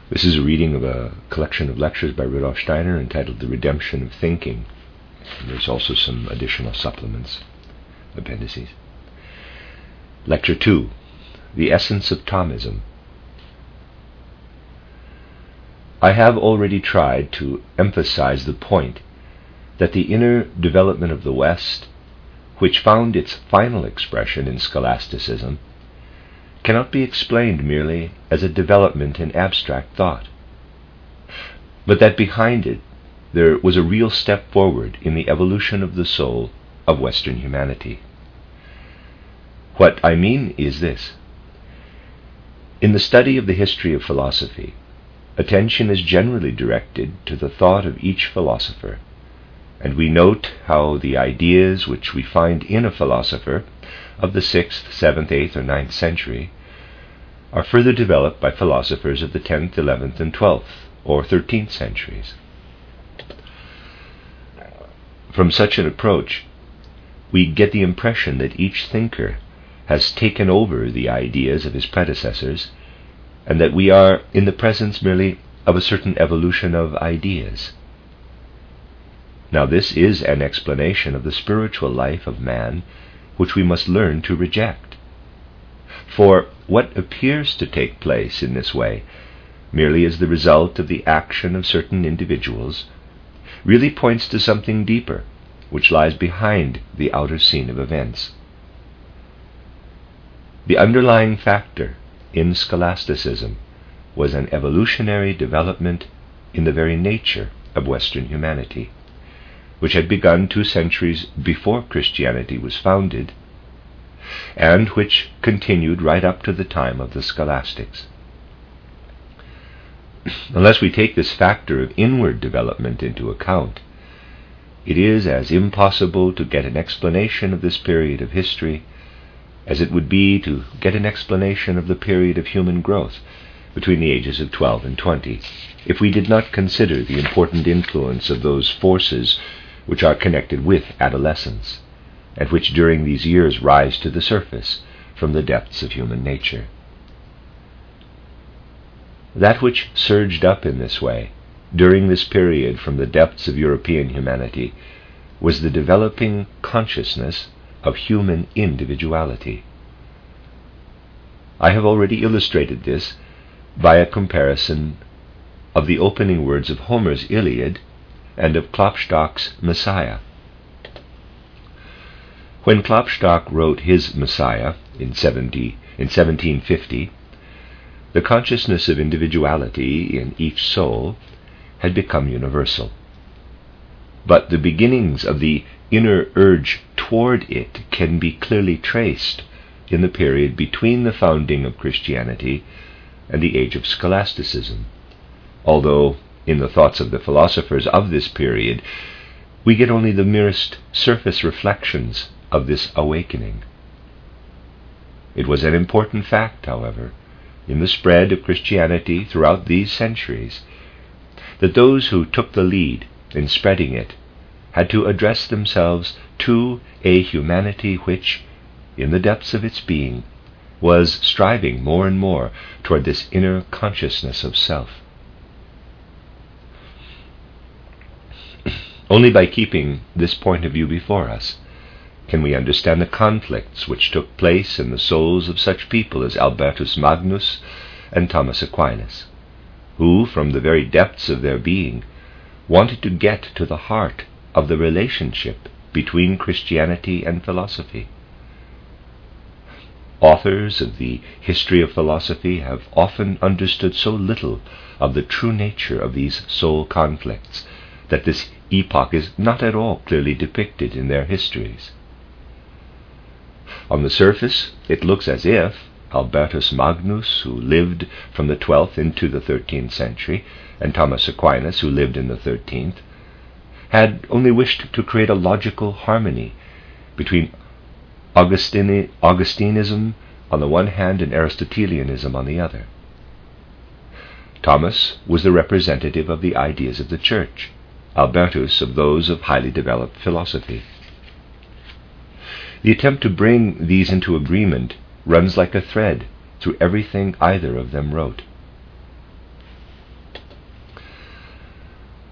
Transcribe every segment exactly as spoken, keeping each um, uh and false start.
This is a reading of a collection of lectures by Rudolf Steiner entitled The Redemption of Thinking. And there's also some additional supplements, appendices. Lecture two, The Essence of Thomism. I have already tried to emphasize the point that the inner development of the West, which found its final expression in scholasticism, cannot be explained merely as a development in abstract thought, but that behind it there was a real step forward in the evolution of the soul of Western humanity. What I mean is this. In the study of the history of philosophy, attention is generally directed to the thought of each philosopher, and we note how the ideas which we find in a philosopher of the sixth, seventh, eighth, or ninth century are further developed by philosophers of the tenth, eleventh, and twelfth, or thirteenth centuries. From such an approach, we get the impression that each thinker has taken over the ideas of his predecessors, and that we are in the presence merely of a certain evolution of ideas. Now this is an explanation of the spiritual life of man which we must learn to reject. For what appears to take place in this way, merely as the result of the action of certain individuals, really points to something deeper, which lies behind the outer scene of events. The underlying factor in scholasticism was an evolutionary development in the very nature of Western humanity, which had begun two centuries before Christianity was founded, and which continued right up to the time of the scholastics. Unless we take this factor of inward development into account, it is as impossible to get an explanation of this period of history as it would be to get an explanation of the period of human growth between the ages of twelve and twenty, if we did not consider the important influence of those forces which are connected with adolescence, and which during these years rise to the surface from the depths of human nature. That which surged up in this way during this period from the depths of European humanity was the developing consciousness of human individuality. I have already illustrated this by a comparison of the opening words of Homer's Iliad and of Klopstock's Messiah. When Klopstock wrote his Messiah in, seventy, in seventeen fifty, the consciousness of individuality in each soul had become universal. But the beginnings of the inner urge toward it can be clearly traced in the period between the founding of Christianity and the age of scholasticism, although in the thoughts of the philosophers of this period we get only the merest surface reflections of this awakening. It was an important fact, however, in the spread of Christianity throughout these centuries, that those who took the lead in spreading it had to address themselves to a humanity which, in the depths of its being, was striving more and more toward this inner consciousness of self. Only by keeping this point of view before us can we understand the conflicts which took place in the souls of such people as Albertus Magnus and Thomas Aquinas, who, from the very depths of their being, wanted to get to the heart of the relationship between Christianity and philosophy. Authors of the history of philosophy have often understood so little of the true nature of these soul conflicts that this epoch is not at all clearly depicted in their histories. On the surface, it looks as if Albertus Magnus, who lived from the twelfth into the thirteenth century, and Thomas Aquinas, who lived in the thirteenth, had only wished to create a logical harmony between Augustine, Augustinism on the one hand and Aristotelianism on the other. Thomas was the representative of the ideas of the Church, Albertus of those of highly developed philosophy. The attempt to bring these into agreement runs like a thread through everything either of them wrote.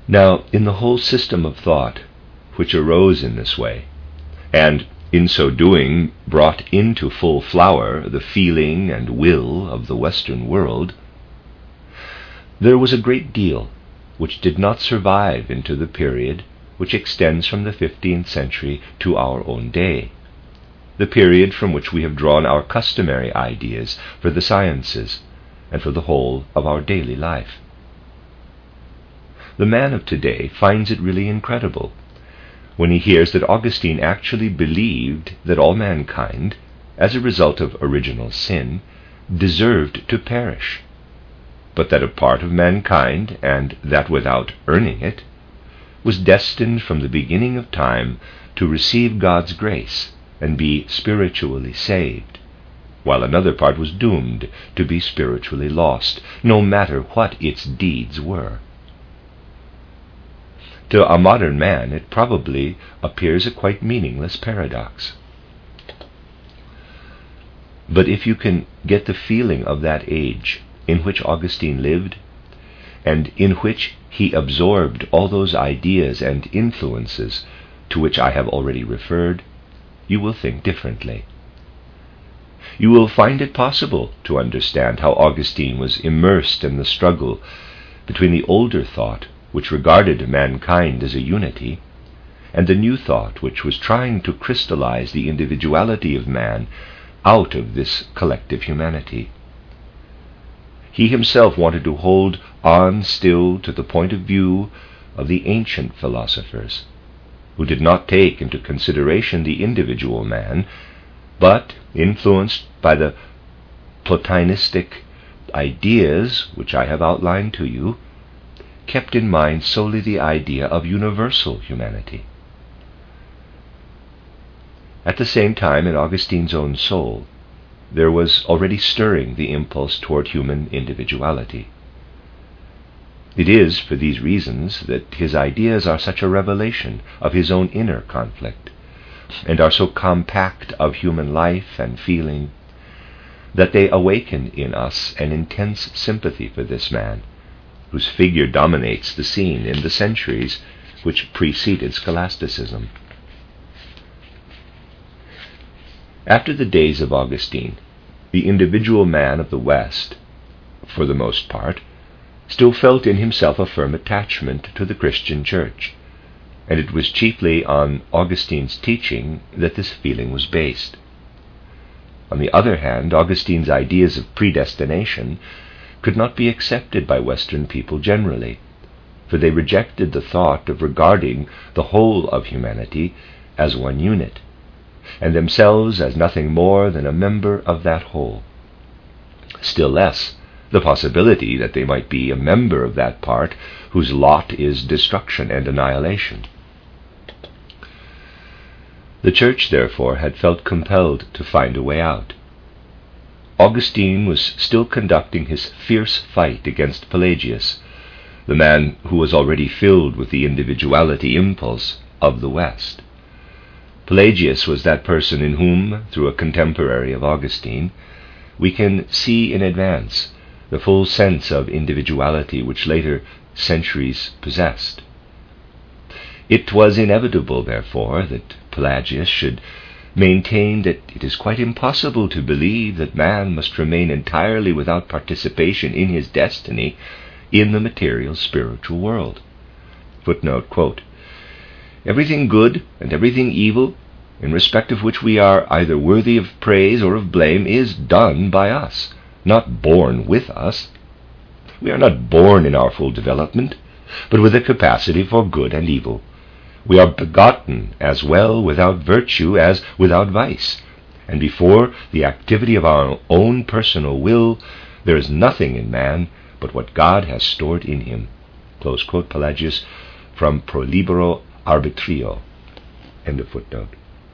Now, in the whole system of thought, which arose in this way, and in so doing brought into full flower the feeling and will of the Western world, there was a great deal which did not survive into the period which extends from the fifteenth century to our own day, the period from which we have drawn our customary ideas for the sciences and for the whole of our daily life. The man of today finds it really incredible when he hears that Augustine actually believed that all mankind, as a result of original sin, deserved to perish, but that a part of mankind, and that without earning it, was destined from the beginning of time to receive God's grace and be spiritually saved, while another part was doomed to be spiritually lost, no matter what its deeds were. To a modern man, it probably appears a quite meaningless paradox. But if you can get the feeling of that age in which Augustine lived, and in which he absorbed all those ideas and influences to which I have already referred, you will think differently. You will find it possible to understand how Augustine was immersed in the struggle between the older thought, which regarded mankind as a unity, and the new thought which was trying to crystallize the individuality of man out of this collective humanity. He himself wanted to hold on still to the point of view of the ancient philosophers, who did not take into consideration the individual man, but, influenced by the Platonistic ideas which I have outlined to you, kept in mind solely the idea of universal humanity. At the same time, in Augustine's own soul, there was already stirring the impulse toward human individuality. It is for these reasons that his ideas are such a revelation of his own inner conflict, and are so compact of human life and feeling, that they awaken in us an intense sympathy for this man, whose figure dominates the scene in the centuries which preceded scholasticism. After the days of Augustine, the individual man of the West, for the most part, still felt in himself a firm attachment to the Christian Church, and it was chiefly on Augustine's teaching that this feeling was based. On the other hand, Augustine's ideas of predestination could not be accepted by Western people generally, for they rejected the thought of regarding the whole of humanity as one unit, and themselves as nothing more than a member of that whole. Still less the possibility that they might be a member of that part whose lot is destruction and annihilation. The Church, therefore, had felt compelled to find a way out. Augustine was still conducting his fierce fight against Pelagius, the man who was already filled with the individuality impulse of the West. Pelagius was that person in whom, through a contemporary of Augustine, we can see in advance the full sense of individuality which later centuries possessed. It was inevitable, therefore, that Pelagius should maintain that it is quite impossible to believe that man must remain entirely without participation in his destiny in the material spiritual world. Footnote, quote, "Everything good and everything evil, in respect of which we are either worthy of praise or of blame, is done by us, not born with us. We are not born in our full development, but with a capacity for good and evil. We are begotten as well without virtue as without vice, and before the activity of our own personal will, there is nothing in man but what God has stored in him." Close quote, Pelagius, from Pro Libero Arbitrio. End of footnote.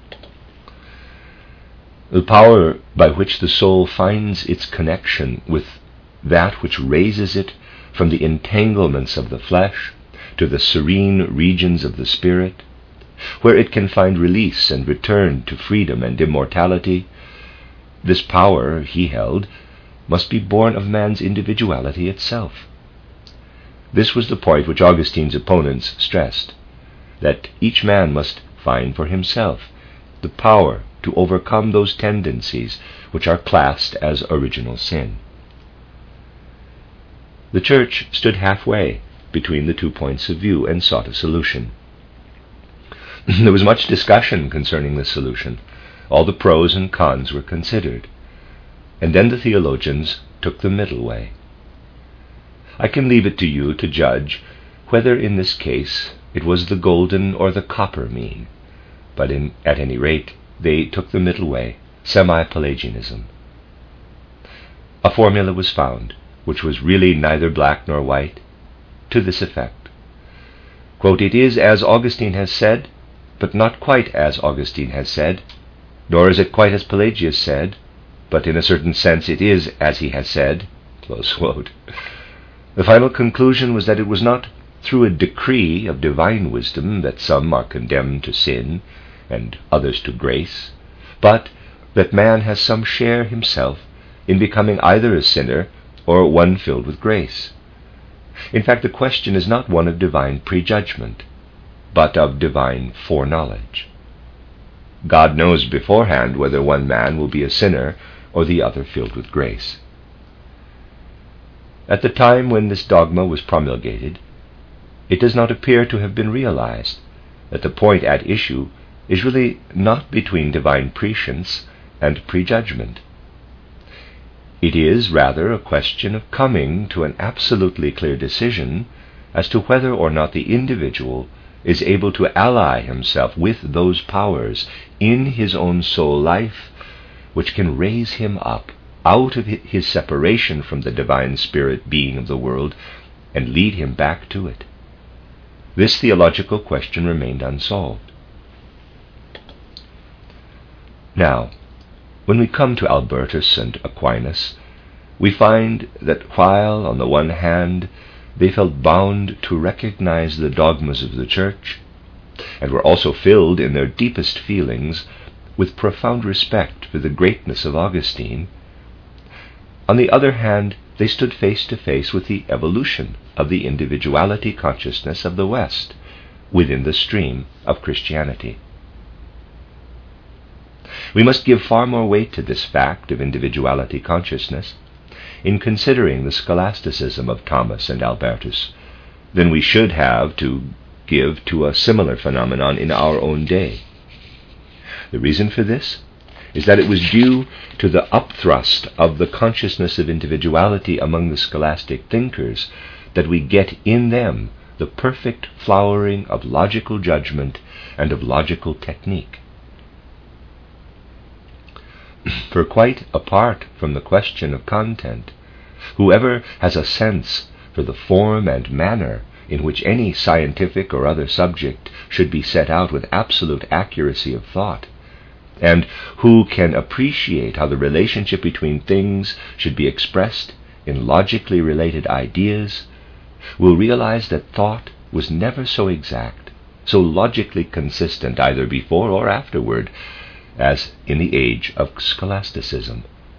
The power by which the soul finds its connection with that which raises it from the entanglements of the flesh to the serene regions of the spirit, where it can find release and return to freedom and immortality, this power, he held, must be born of man's individuality itself. This was the point which Augustine's opponents stressed, that each man must find for himself the power to overcome those tendencies which are classed as original sin. The Church stood halfway between the two points of view and sought a solution. There was much discussion concerning this solution. All the pros and cons were considered, and then the theologians took the middle way. I can leave it to you to judge whether in this case it was the golden or the copper mean, but in, at any rate they took the middle way, semi-Pelagianism. A formula was found, which was really neither black nor white, to this effect. Quote, "It is as Augustine has said, but not quite as Augustine has said, nor is it quite as Pelagius said, but in a certain sense it is as he has said." Close quote. The final conclusion was that it was not through a decree of divine wisdom that some are condemned to sin and others to grace, but that man has some share himself in becoming either a sinner or one filled with grace. In fact, the question is not one of divine prejudgment, but of divine foreknowledge. God knows beforehand whether one man will be a sinner or the other filled with grace. At the time when this dogma was promulgated, it does not appear to have been realized that the point at issue is really not between divine prescience and prejudgment. It is rather a question of coming to an absolutely clear decision as to whether or not the individual is able to ally himself with those powers in his own soul life which can raise him up out of his separation from the divine spirit being of the world and lead him back to it. This theological question remained unsolved. Now, when we come to Albertus and Aquinas, we find that while, on the one hand, they felt bound to recognize the dogmas of the Church, and were also filled in their deepest feelings with profound respect for the greatness of Augustine, on the other hand, they stood face to face with the evolution of the individuality consciousness of the West within the stream of Christianity. We must give far more weight to this fact of individuality consciousness in considering the scholasticism of Thomas and Albertus than we should have to give to a similar phenomenon in our own day. The reason for this is that it was due to the upthrust of the consciousness of individuality among the scholastic thinkers that we get in them the perfect flowering of logical judgment and of logical technique. For quite apart from the question of content, whoever has a sense for the form and manner in which any scientific or other subject should be set out with absolute accuracy of thought, and who can appreciate how the relationship between things should be expressed in logically related ideas, will realize that thought was never so exact, so logically consistent either before or afterward, as in the age of scholasticism.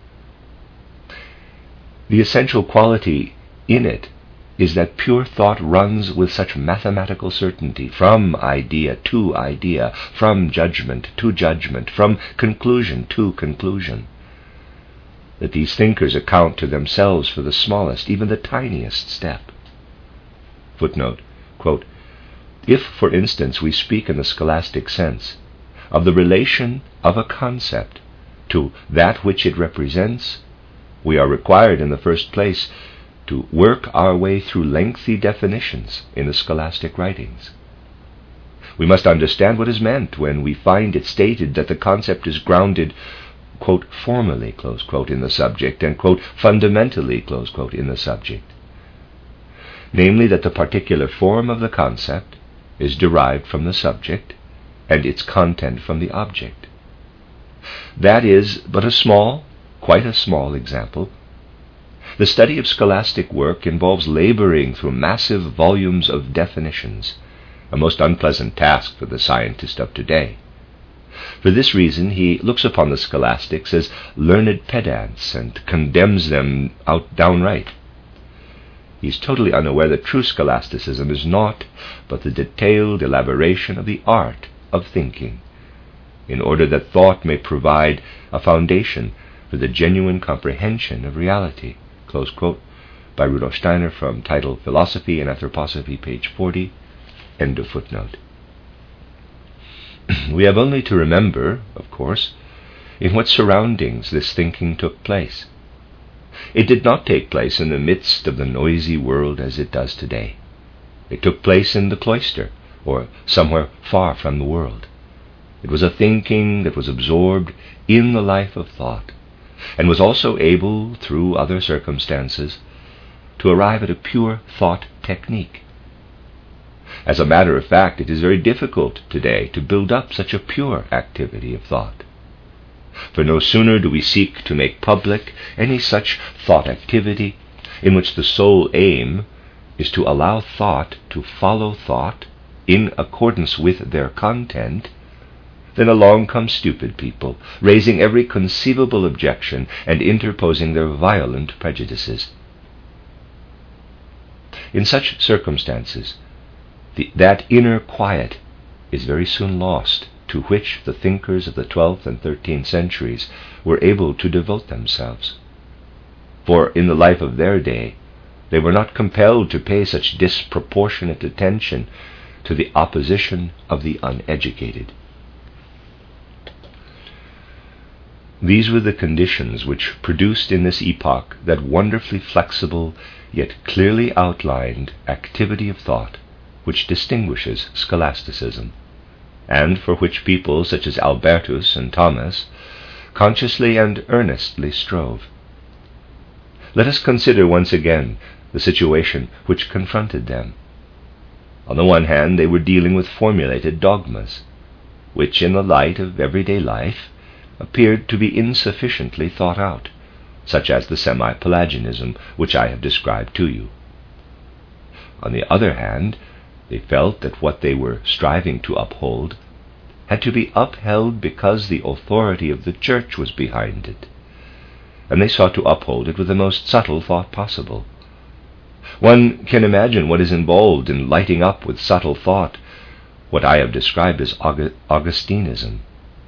The essential quality in it is that pure thought runs with such mathematical certainty from idea to idea, from judgment to judgment, from conclusion to conclusion, that these thinkers account to themselves for the smallest, even the tiniest step. Footnote, quote, "If, for instance, we speak in the scholastic sense of the relation of a concept to that which it represents, we are required in the first place to work our way through lengthy definitions in the scholastic writings. We must understand what is meant when we find it stated that the concept is grounded, quote, formally, close quote, in the subject, and, quote, fundamentally, close quote, in the subject. Namely, that the particular form of the concept is derived from the subject, and its content from the object. That is but a small, quite a small example. The study of scholastic work involves laboring through massive volumes of definitions, a most unpleasant task for the scientist of today. For this reason, he looks upon the scholastics as learned pedants and condemns them out downright. He's totally unaware that true scholasticism is naught but the detailed elaboration of the art of thinking, in order that thought may provide a foundation for the genuine comprehension of reality. Close quote by Rudolf Steiner from title Philosophy and Anthroposophy, page forty, end of footnote. We have only to remember, of course, in what surroundings this thinking took place. It did not take place in the midst of the noisy world as it does today. It took place in the cloister, or somewhere far from the world. It was a thinking that was absorbed in the life of thought, and was also able, through other circumstances, to arrive at a pure thought technique. As a matter of fact, it is very difficult today to build up such a pure activity of thought. For no sooner do we seek to make public any such thought activity in which the sole aim is to allow thought to follow thought in accordance with their content, then along come stupid people, raising every conceivable objection and interposing their violent prejudices. In such circumstances, the, that inner quiet is very soon lost, to which the thinkers of the twelfth and thirteenth centuries were able to devote themselves. For in the life of their day, they were not compelled to pay such disproportionate attention to the opposition of the uneducated. These were the conditions which produced in this epoch that wonderfully flexible, yet clearly outlined activity of thought which distinguishes scholasticism, and for which people such as Albertus and Thomas consciously and earnestly strove. Let us consider once again the situation which confronted them. On the one hand, they were dealing with formulated dogmas, which in the light of everyday life appeared to be insufficiently thought out, such as the semi-Pelagianism which I have described to you. On the other hand, they felt that what they were striving to uphold had to be upheld because the authority of the Church was behind it, and they sought to uphold it with the most subtle thought possible. One can imagine what is involved in lighting up with subtle thought what I have described as Augustinism.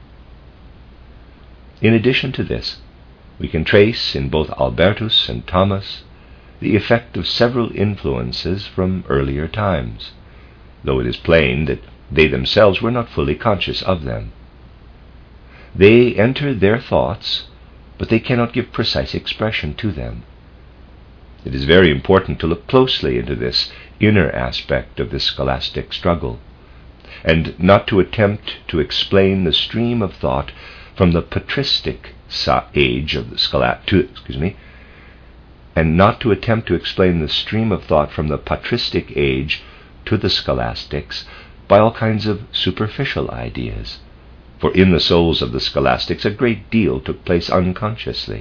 In addition to this, we can trace in both Albertus and Thomas the effect of several influences from earlier times, though it is plain that they themselves were not fully conscious of them. They enter their thoughts, but they cannot give precise expression to them. It is very important to look closely into this inner aspect of the scholastic struggle, and not to attempt to explain the stream of thought from the patristic age of the scholastic, excuse me, and not to attempt to explain the stream of thought from the patristic age to the scholastics by all kinds of superficial ideas, for in the souls of the scholastics a great deal took place unconsciously.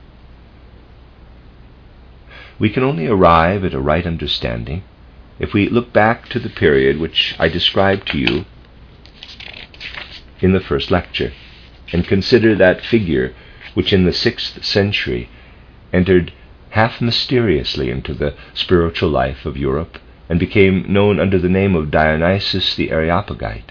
We can only arrive at a right understanding if we look back to the period which I described to you in the first lecture, and consider that figure which in the sixth century entered half mysteriously into the spiritual life of Europe and became known under the name of Dionysius the Areopagite.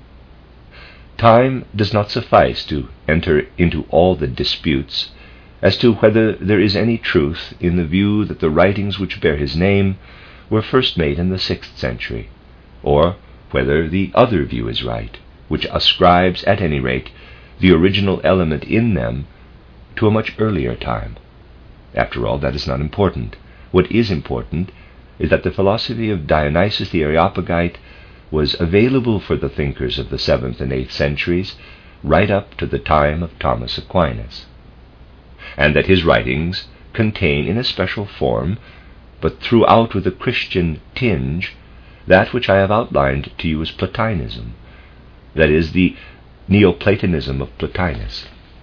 Time does not suffice to enter into all the disputes as to whether there is any truth in the view that the writings which bear his name were first made in the sixth century, or whether the other view is right, which ascribes, at any rate, the original element in them to a much earlier time. After all, that is not important. What is important is that the philosophy of Dionysius the Areopagite was available for the thinkers of the seventh and eighth centuries right up to the time of Thomas Aquinas, and that his writings contain in a special form, but throughout with a Christian tinge, that which I have outlined to you as Platonism, that is, the Neoplatonism of Plotinus.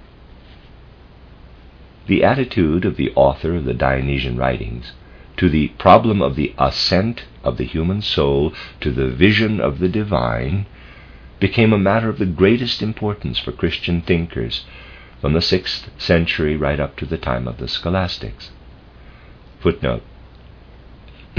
The attitude of the author of the Dionysian writings to the problem of the ascent of the human soul to the vision of the divine became a matter of the greatest importance for Christian thinkers from the sixth century right up to the time of the scholastics. Footnote: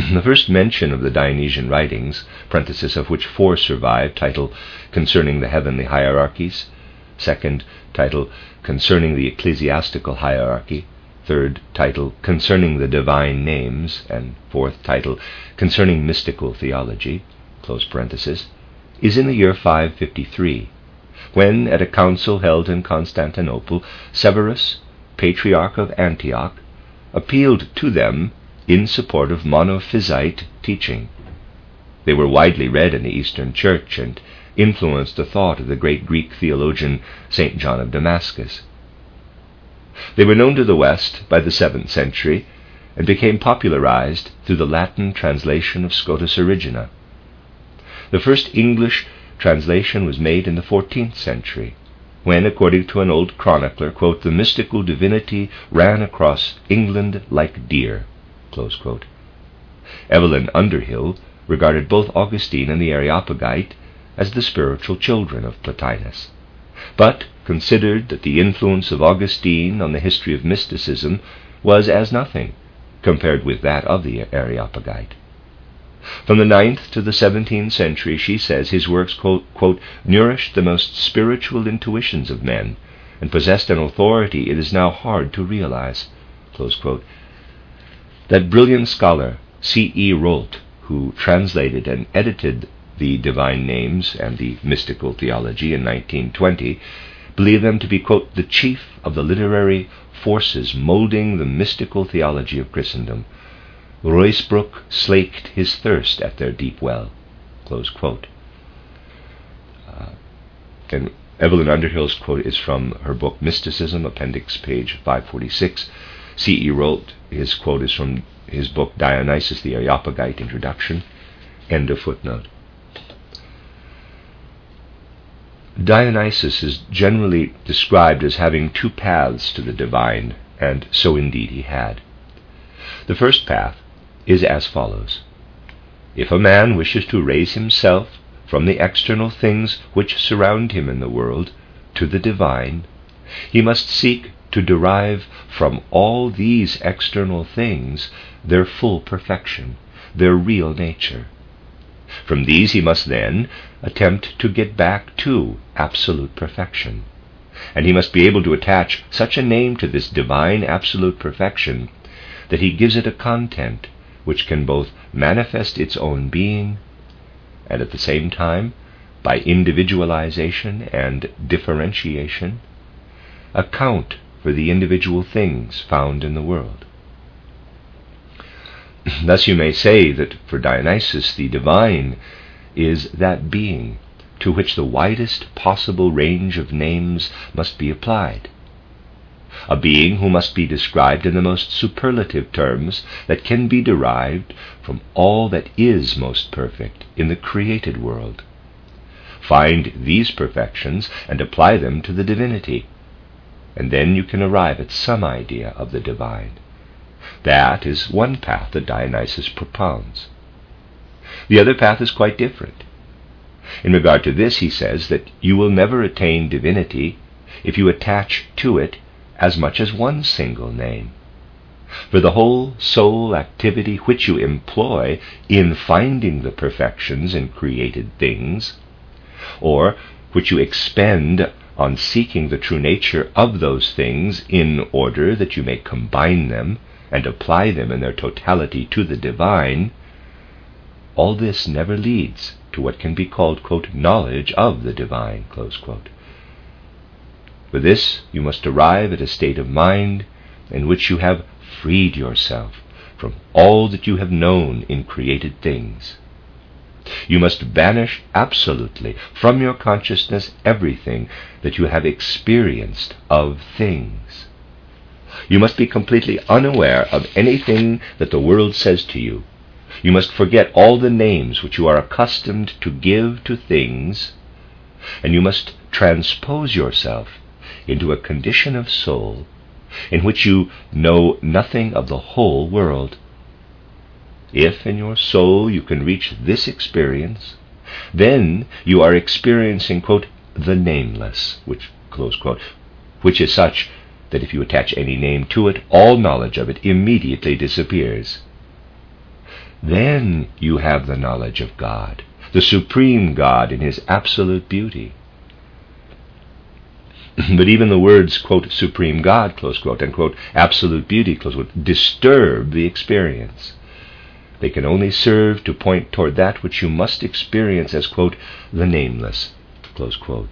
The first mention of the Dionysian writings, parenthesis of which four survive, title Concerning the Heavenly Hierarchies, second, title Concerning the Ecclesiastical Hierarchy, third, title Concerning the Divine Names, and fourth, title Concerning Mystical Theology, close parenthesis, is in the year five fifty-three, when, at a council held in Constantinople, Severus, Patriarch of Antioch, appealed to them in support of monophysite teaching. They were widely read in the Eastern Church and influenced the thought of the great Greek theologian Saint John of Damascus. They were known to the West by the seventh century and became popularized through the Latin translation of Scotus Erigena. The first English translation was made in the fourteenth century, when, according to an old chronicler, quote, the mystical divinity ran across England like deer, close quote. Evelyn Underhill regarded both Augustine and the Areopagite as the spiritual children of Plotinus, but considered that the influence of Augustine on the history of mysticism was as nothing compared with that of the Areopagite. From the ninth to the seventeenth century, she says, his works, quote, quote, nourished the most spiritual intuitions of men and possessed an authority it is now hard to realize, close quote. That brilliant scholar, C E Rolt, who translated and edited the Divine Names and the Mystical Theology in nineteen twenty, believed them to be, quote, the chief of the literary forces molding the mystical theology of Christendom. Ruysbroek slaked his thirst at their deep well, close quote. Uh, and Evelyn Underhill's quote is from her book Mysticism, appendix page five forty-six. C E Rolt, his quote is from his book Dionysius the Areopagite, introduction, end of footnote. Dionysius is generally described as having two paths to the divine, and so indeed he had. The first path is as follows. If a man wishes to raise himself from the external things which surround him in the world to the divine, he must seek to derive from all these external things their full perfection, their real nature. From these he must then attempt to get back to absolute perfection, and he must be able to attach such a name to this divine absolute perfection that he gives it a content which can both manifest its own being and at the same time, by individualization and differentiation, account for the individual things found in the world. Thus you may say that for Dionysius the divine is that being to which the widest possible range of names must be applied, a being who must be described in the most superlative terms that can be derived from all that is most perfect in the created world. Find these perfections and apply them to the divinity, and then you can arrive at some idea of the divine. That is one path that Dionysius propounds. The other path is quite different. In regard to this, he says that you will never attain divinity if you attach to it as much as one single name. For the whole soul activity which you employ in finding the perfections in created things, or which you expend on seeking the true nature of those things in order that you may combine them and apply them in their totality to the divine, all this never leads to what can be called, quote, knowledge of the divine, close quote. For this you must arrive at a state of mind in which you have freed yourself from all that you have known in created things. You must banish absolutely from your consciousness everything that you have experienced of things. You must be completely unaware of anything that the world says to you. You must forget all the names which you are accustomed to give to things, and you must transpose yourself into a condition of soul in which you know nothing of the whole world. If in your soul you can reach this experience, then you are experiencing, quote, the nameless, which, close quote, which is such that if you attach any name to it, all knowledge of it immediately disappears. then you have the knowledge of God, the supreme God in his absolute beauty. But even the words, quote, supreme God, close quote, and, quote, absolute beauty, close quote, disturb the experience. They can only serve to point toward that which you must experience as, quote, the nameless, close quote.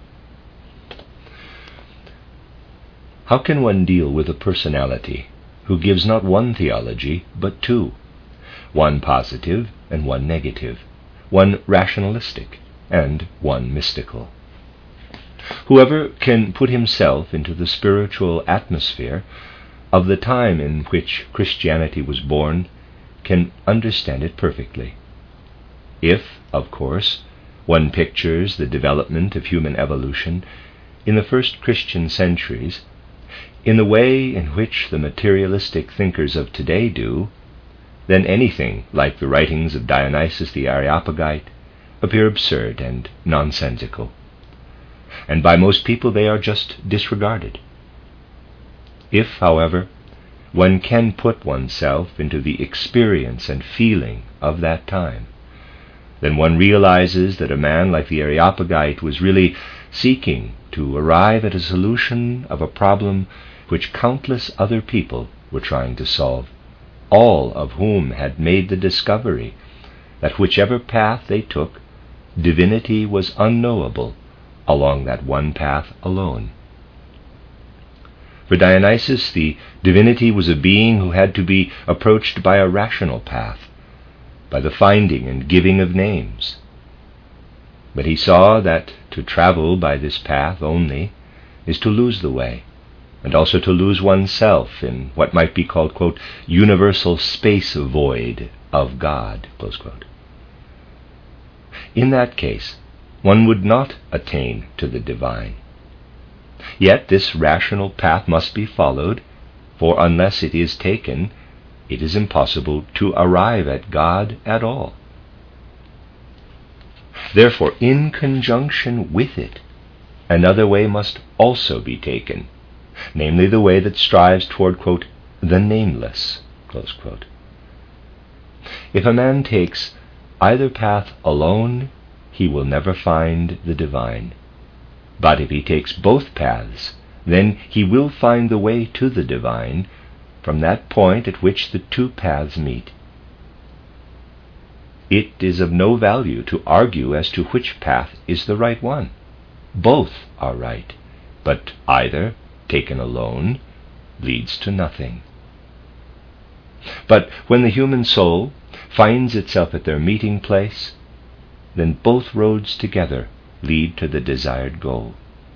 How can one deal with a personality who gives not one theology, but two, one positive and one negative, one rationalistic and one mystical? Whoever can put himself into the spiritual atmosphere of the time in which Christianity was born can understand it perfectly. If, of course, one pictures the development of human evolution in the first Christian centuries in the way in which the materialistic thinkers of today do, then anything like the writings of Dionysius the Areopagite appear absurd and nonsensical, and by most people they are just disregarded. If, however, one can put oneself into the experience and feeling of that time, then one realizes that a man like the Areopagite was really seeking to arrive at a solution of a problem which countless other people were trying to solve, all of whom had made the discovery that whichever path they took, divinity was unknowable along that one path alone. For Dionysius, the divinity was a being who had to be approached by a rational path, by the finding and giving of names. But he saw that to travel by this path only is to lose the way, and also to lose oneself in what might be called, quote, universal space void of God, close quote. In that case, one would not attain to the divine. Yet this rational path must be followed, for unless it is taken, it is impossible to arrive at God at all. Therefore, in conjunction with it, another way must also be taken, namely the way that strives toward, quote, the nameless, close quote. If a man takes either path alone, he will never find the divine. But if he takes both paths, then he will find the way to the divine from that point at which the two paths meet. It is of no value to argue as to which path is the right one. Both are right, but either, taken alone, leads to nothing. But when the human soul finds itself at their meeting place, then both roads together lead to the desired goal.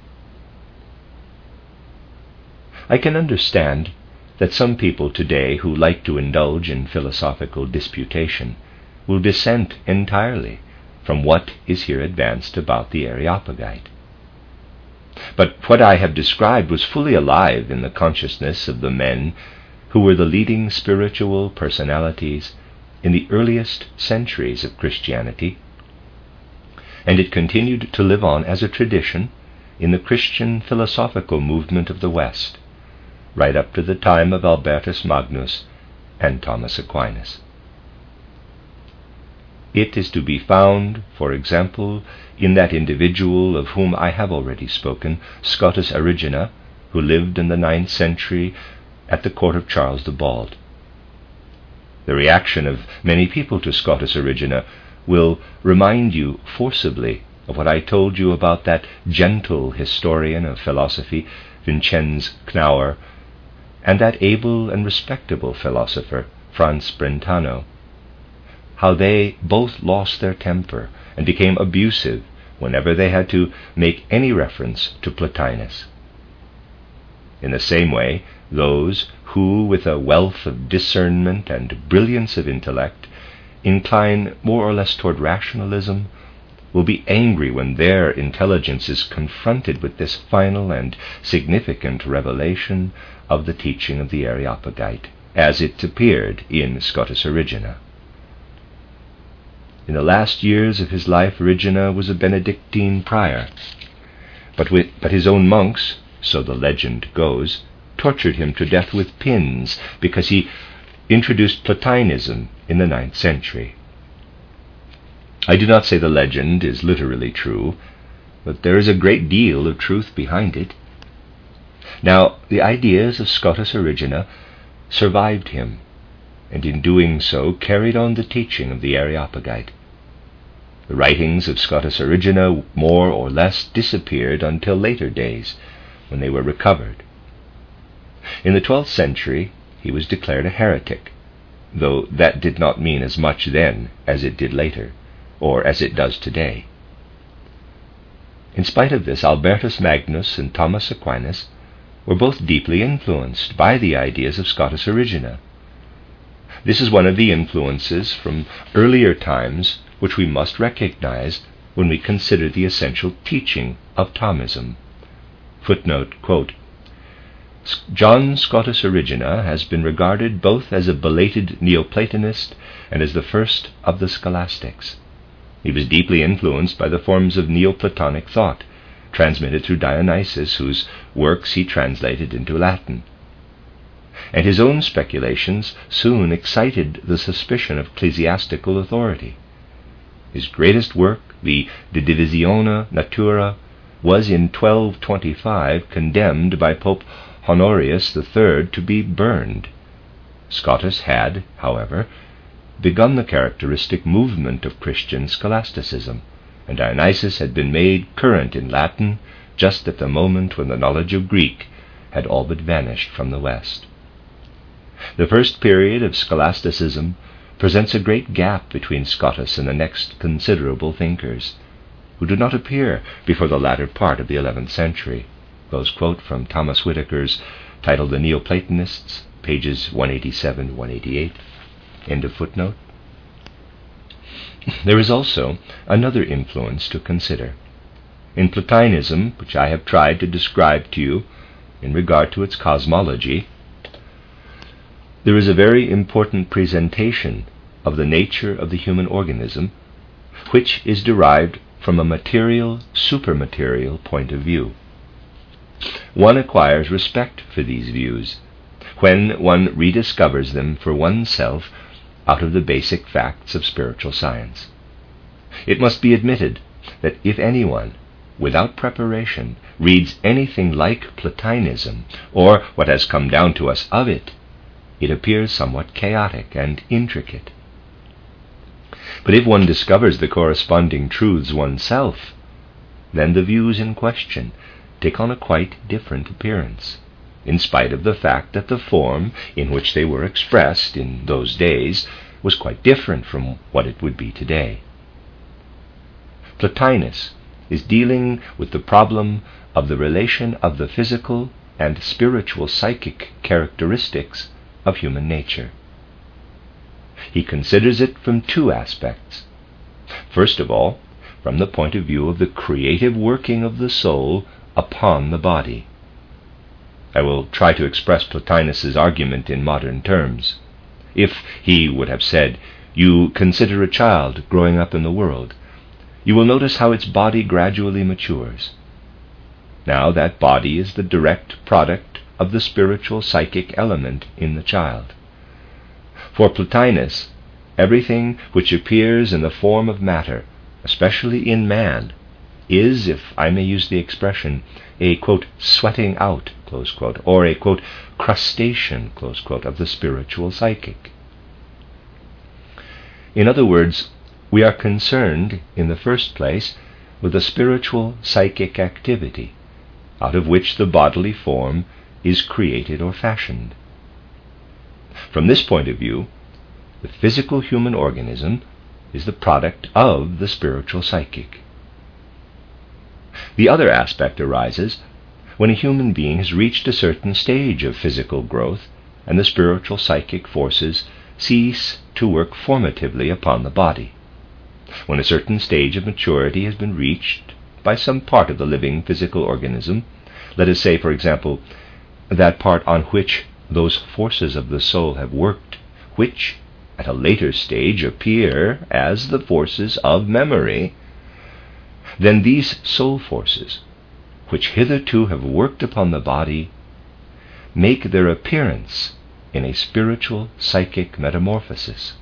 I can understand that some people today who like to indulge in philosophical disputation will dissent entirely from what is here advanced about the Areopagite. But what I have described was fully alive in the consciousness of the men who were the leading spiritual personalities in the earliest centuries of Christianity, and it continued to live on as a tradition in the Christian philosophical movement of the West, right up to the time of Albertus Magnus and Thomas Aquinas. It is to be found, for example, in that individual of whom I have already spoken, Scotus Erigena, who lived in the ninth century at the court of Charles the Bald. The reaction of many people to Scotus Erigena will remind you forcibly of what I told you about that gentle historian of philosophy, Vincenz Knauer, and that able and respectable philosopher, Franz Brentano, how they both lost their temper and became abusive whenever they had to make any reference to Plotinus. In the same way, those who, with a wealth of discernment and brilliance of intellect, incline more or less toward rationalism, will be angry when their intelligence is confronted with this final and significant revelation of the teaching of the Areopagite, as it appeared in Scotus Erigena. In the last years of his life, Erigena was a Benedictine prior, but, with, but his own monks, so the legend goes, tortured him to death with pins because he introduced Platonism in the ninth century. I do not say the legend is literally true, but there is a great deal of truth behind it. Now, the ideas of Scotus Erigena survived him, and in doing so carried on the teaching of the Areopagite. The writings of Scotus Erigena more or less disappeared until later days, when they were recovered. In the twelfth century he was declared a heretic, though that did not mean as much then as it did later, or as it does today. In spite of this, Albertus Magnus and Thomas Aquinas were both deeply influenced by the ideas of Scotus Erigena. This is one of the influences from earlier times which we must recognize when we consider the essential teaching of Thomism. Footnote, quote, John Scotus Erigena has been regarded both as a belated Neoplatonist and as the first of the scholastics. He was deeply influenced by the forms of Neoplatonic thought, transmitted through Dionysius, whose works he translated into Latin. And his own speculations soon excited the suspicion of ecclesiastical authority. His greatest work, the De Divisione Natura, was in twelve twenty-five condemned by Pope Honorius the Third to be burned. Scotus had, however, begun the characteristic movement of Christian scholasticism, and Dionysius had been made current in Latin just at the moment when the knowledge of Greek had all but vanished from the West. The first period of scholasticism presents a great gap between Scotus and the next considerable thinkers, who do not appear before the latter part of the eleventh century. Close quote from Thomas Whitaker's titled The Neoplatonists, pages one eighty-seven to one eighty-eight. End of footnote. There is also another influence to consider. In Platonism, which I have tried to describe to you in regard to its cosmology, there is a very important presentation of the nature of the human organism, which is derived from a material, supermaterial point of view. One acquires respect for these views when one rediscovers them for oneself out of the basic facts of spiritual science. It must be admitted that if anyone, without preparation, reads anything like Platonism, or what has come down to us of it, it appears somewhat chaotic and intricate. But if one discovers the corresponding truths oneself, then the views in question take on a quite different appearance, in spite of the fact that the form in which they were expressed in those days was quite different from what it would be today. Plotinus is dealing with the problem of the relation of the physical and spiritual psychic characteristics of human nature. He considers it from two aspects. First of all, from the point of view of the creative working of the soul upon the body. I will try to express Plotinus's argument in modern terms. If he would have said, "You consider a child growing up in the world, you will notice how its body gradually matures. Now that body is the direct product of the spiritual psychic element in the child." For Plotinus, everything which appears in the form of matter, especially in man, is, if I may use the expression, a, quote, sweating out, close quote, or a, quote, crustation, close quote, of the spiritual psychic. In other words, we are concerned, in the first place, with a spiritual psychic activity, out of which the bodily form is created or fashioned. From this point of view, the physical human organism is the product of the spiritual psychic. The other aspect arises when a human being has reached a certain stage of physical growth and the spiritual psychic forces cease to work formatively upon the body. When a certain stage of maturity has been reached by some part of the living physical organism, let us say, for example, that part on which those forces of the soul have worked, which at a later stage appear as the forces of memory, then these soul forces, which hitherto have worked upon the body, make their appearance in a spiritual psychic metamorphosis.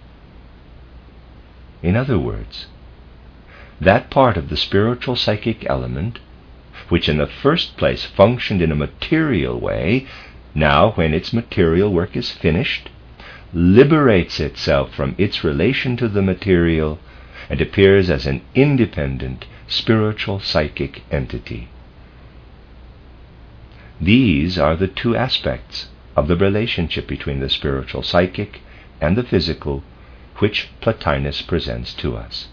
In other words, that part of the spiritual psychic element which in the first place functioned in a material way, now when its material work is finished, liberates itself from its relation to the material and appears as an independent spiritual psychic entity. These are the two aspects of the relationship between the spiritual psychic and the physical which Plotinus presents to us.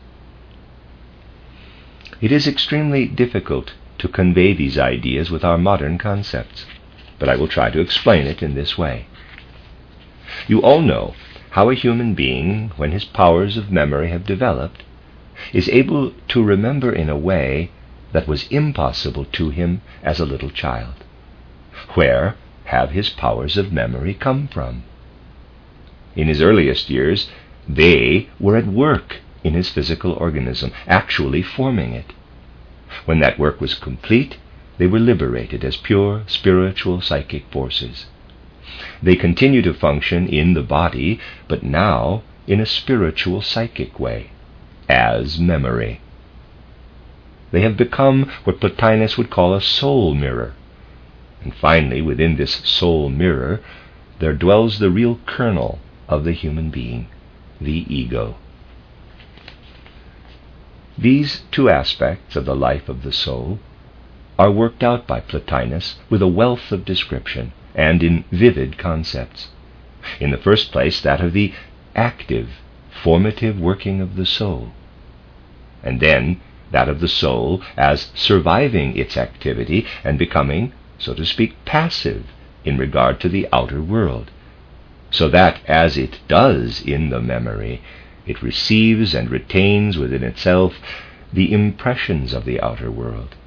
It is extremely difficult to convey these ideas with our modern concepts, but I will try to explain it in this way. You all know how a human being, when his powers of memory have developed, is able to remember in a way that was impossible to him as a little child. Where have his powers of memory come from? In his earliest years, they were at work in his physical organism, actually forming it. When that work was complete, they were liberated as pure spiritual psychic forces. They continue to function in the body, but now in a spiritual psychic way, as memory. They have become what Plotinus would call a soul mirror. And finally, within this soul mirror, there dwells the real kernel of the human being, the ego. These two aspects of the life of the soul are worked out by Plotinus with a wealth of description and in vivid concepts. In the first place, that of the active, formative working of the soul, and then that of the soul as surviving its activity and becoming, so to speak, passive in regard to the outer world, so that, as it does in the memory, it receives and retains within itself the impressions of the outer world.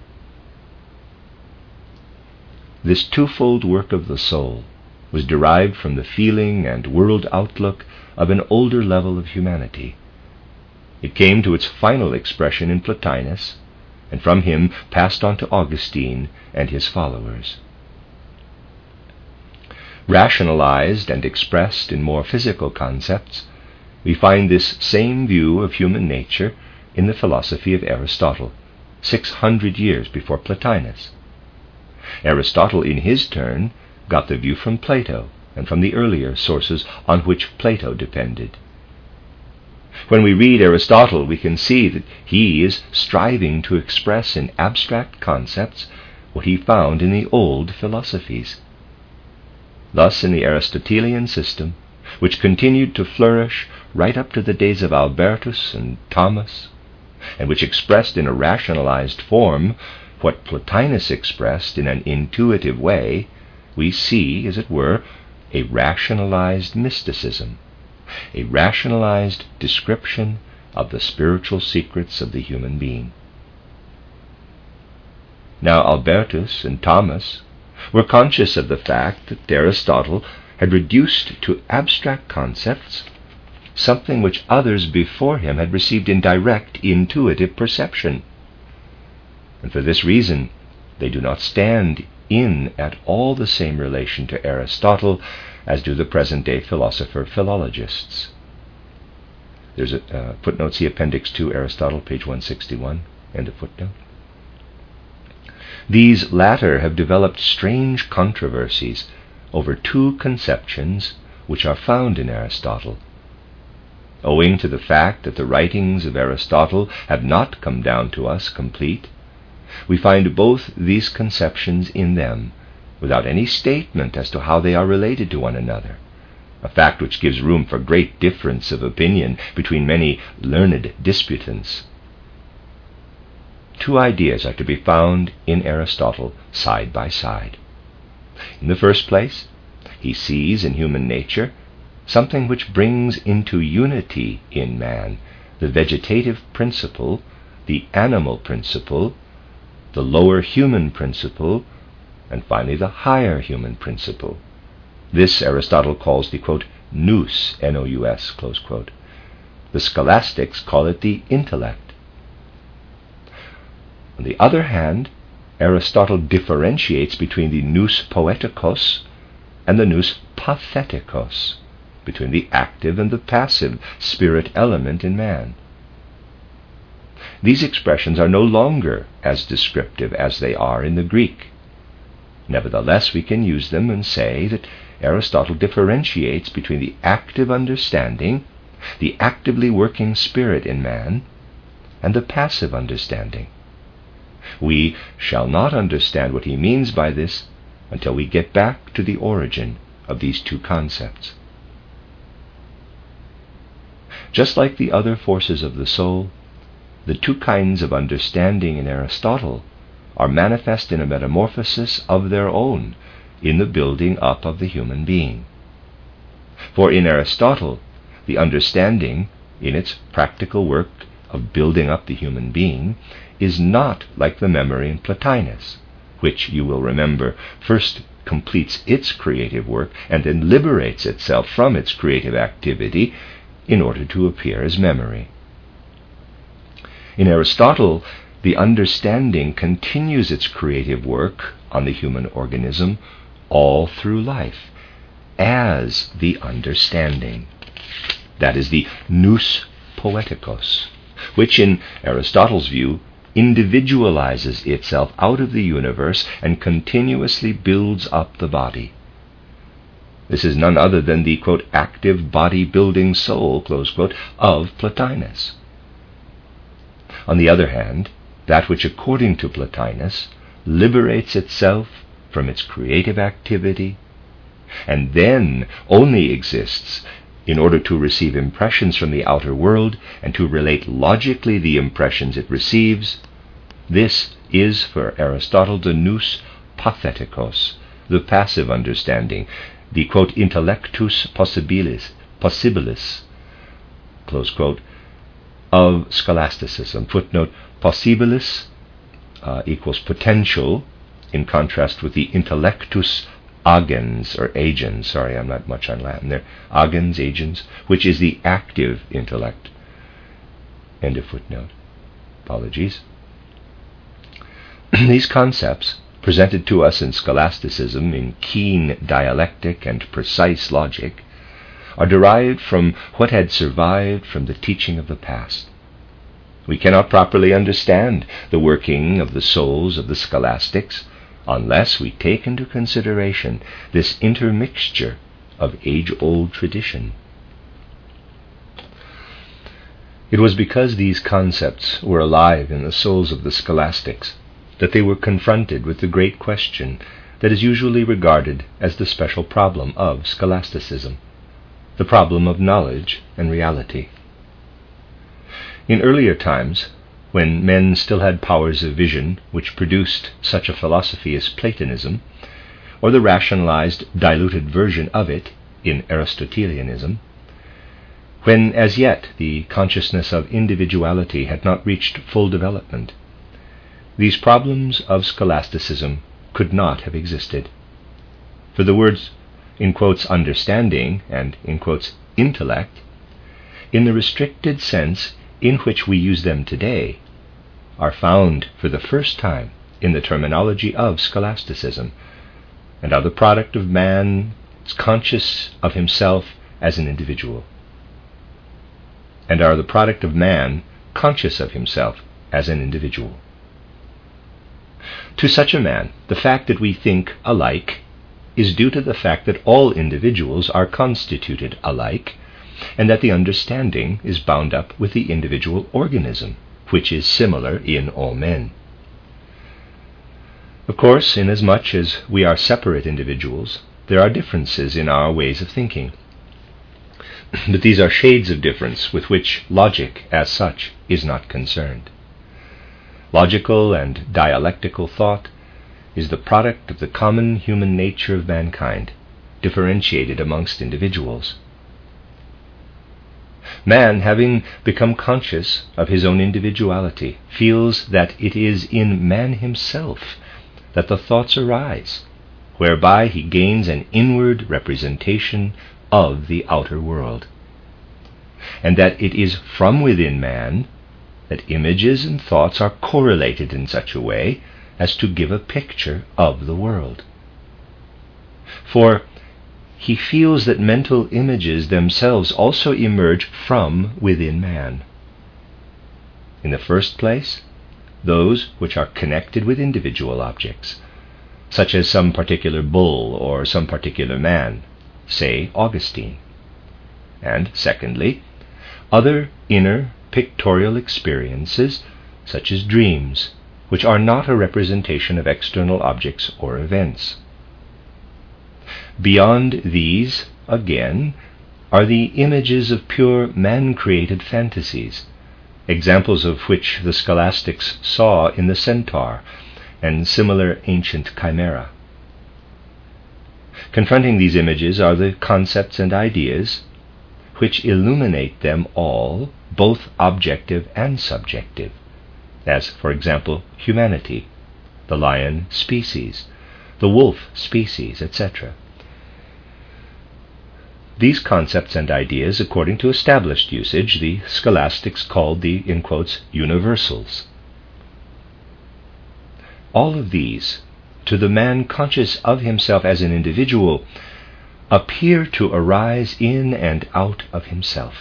This twofold work of the soul was derived from the feeling and world outlook of an older level of humanity. It came to its final expression in Plotinus, and from him passed on to Augustine and his followers. Rationalized and expressed in more physical concepts, we find this same view of human nature in the philosophy of Aristotle, six hundred years before Plotinus. Aristotle, in his turn, got the view from Plato and from the earlier sources on which Plato depended. When we read Aristotle, we can see that he is striving to express in abstract concepts what he found in the old philosophies. Thus, in the Aristotelian system, which continued to flourish right up to the days of Albertus and Thomas, and which expressed in a rationalized form what Plotinus expressed in an intuitive way, we see, as it were, a rationalized mysticism, a rationalized description of the spiritual secrets of the human being. Now, Albertus and Thomas were conscious of the fact that Aristotle had reduced to abstract concepts something which others before him had received in direct intuitive perception. And for this reason, they do not stand in at all the same relation to Aristotle as do the present-day philosopher-philologists. There's a uh, footnote, see Appendix two, Aristotle, page one sixty-one, end of footnote. These latter have developed strange controversies over two conceptions which are found in Aristotle. Owing to the fact that the writings of Aristotle have not come down to us complete, we find both these conceptions in them, without any statement as to how they are related to one another, a fact which gives room for great difference of opinion between many learned disputants. Two ideas are to be found in Aristotle side by side. In the first place, he sees in human nature something which brings into unity in man the vegetative principle, the animal principle, the lower human principle, and finally the higher human principle. This Aristotle calls the, quote, nous, N O U S, close quote. The scholastics call it the intellect. On the other hand, Aristotle differentiates between the nous poetikos and the nous pathetikos, between the active and the passive spirit element in man. These expressions are no longer as descriptive as they are in the Greek. Nevertheless, we can use them and say that Aristotle differentiates between the active understanding, the actively working spirit in man, and the passive understanding. We shall not understand what he means by this until we get back to the origin of these two concepts. Just like the other forces of the soul, the two kinds of understanding in Aristotle are manifest in a metamorphosis of their own in the building up of the human being. For in Aristotle, the understanding, in its practical work of building up the human being, is not like the memory in Plotinus, which, you will remember, first completes its creative work and then liberates itself from its creative activity in order to appear as memory. In Aristotle, the understanding continues its creative work on the human organism all through life, as the understanding. That is the nous poetikos, which in Aristotle's view individualizes itself out of the universe and continuously builds up the body. This is none other than the, quote, active body-building soul, close quote, of Plotinus. On the other hand, that which, according to Plotinus, liberates itself from its creative activity and then only exists in order to receive impressions from the outer world and to relate logically the impressions it receives, this is for Aristotle the nous pathetikos, the passive understanding, the, quote, intellectus possibilis, possibilis, close quote, of scholasticism. Footnote, possibilis uh, equals potential, in contrast with the intellectus agens, or agens, sorry, I'm not much on Latin there, agens, agens, which is the active intellect. End of footnote. Apologies. These concepts, presented to us in scholasticism in keen dialectic and precise logic, are derived from what had survived from the teaching of the past. We cannot properly understand the working of the souls of the scholastics unless we take into consideration this intermixture of age-old tradition. It was because these concepts were alive in the souls of the scholastics that they were confronted with the great question that is usually regarded as the special problem of scholasticism, the problem of knowledge and reality. In earlier times, when men still had powers of vision which produced such a philosophy as Platonism, or the rationalized, diluted version of it in Aristotelianism, when as yet the consciousness of individuality had not reached full development, these problems of scholasticism could not have existed. For the words, in quotes, understanding and, in quotes, intellect, in the restricted sense in which we use them today, are found for the first time in the terminology of scholasticism, and are the product of man conscious of himself as an individual, and are the product of man conscious of himself as an individual. To such a man, the fact that we think alike is due to the fact that all individuals are constituted alike, and that the understanding is bound up with the individual organism, which is similar in all men. Of course, inasmuch as we are separate individuals, there are differences in our ways of thinking. But these are shades of difference with which logic, as such, is not concerned. Logical and dialectical thought is the product of the common human nature of mankind, differentiated amongst individuals. Man, having become conscious of his own individuality, feels that it is in man himself that the thoughts arise, whereby he gains an inward representation of the outer world, and that it is from within man that images and thoughts are correlated in such a way as to give a picture of the world. For he feels that mental images themselves also emerge from within man. In the first place, those which are connected with individual objects, such as some particular bull or some particular man, say Augustine. And secondly, other inner pictorial experiences, such as dreams, which are not a representation of external objects or events. Beyond these, again, are the images of pure man-created fantasies, examples of which the scholastics saw in the centaur and similar ancient chimera. Confronting these images are the concepts and ideas which illuminate them all, both objective and subjective, as, for example, humanity, the lion species, the wolf species, et cetera. These concepts and ideas, according to established usage, the scholastics called the, in quotes, universals. All of these, to the man conscious of himself as an individual, appear to arise in and out of himself.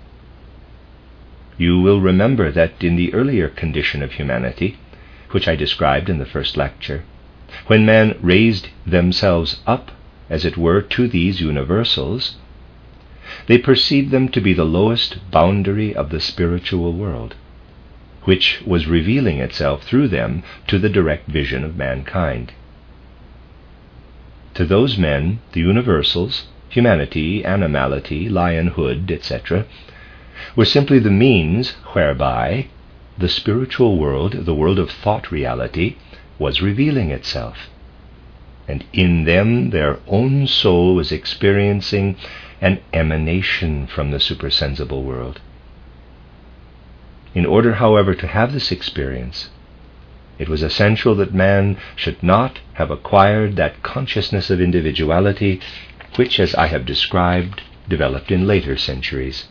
You will remember that in the earlier condition of humanity, which I described in the first lecture, when man raised themselves up, as it were, to these universals, they perceived them to be the lowest boundary of the spiritual world, which was revealing itself through them to the direct vision of mankind. To those men, the universals, humanity, animality, lionhood, et cetera, were simply the means whereby the spiritual world, the world of thought reality, was revealing itself. And in them their own soul was experiencing an emanation from the supersensible world. In order, however, to have this experience, it was essential that man should not have acquired that consciousness of individuality which, as I have described, developed in later centuries.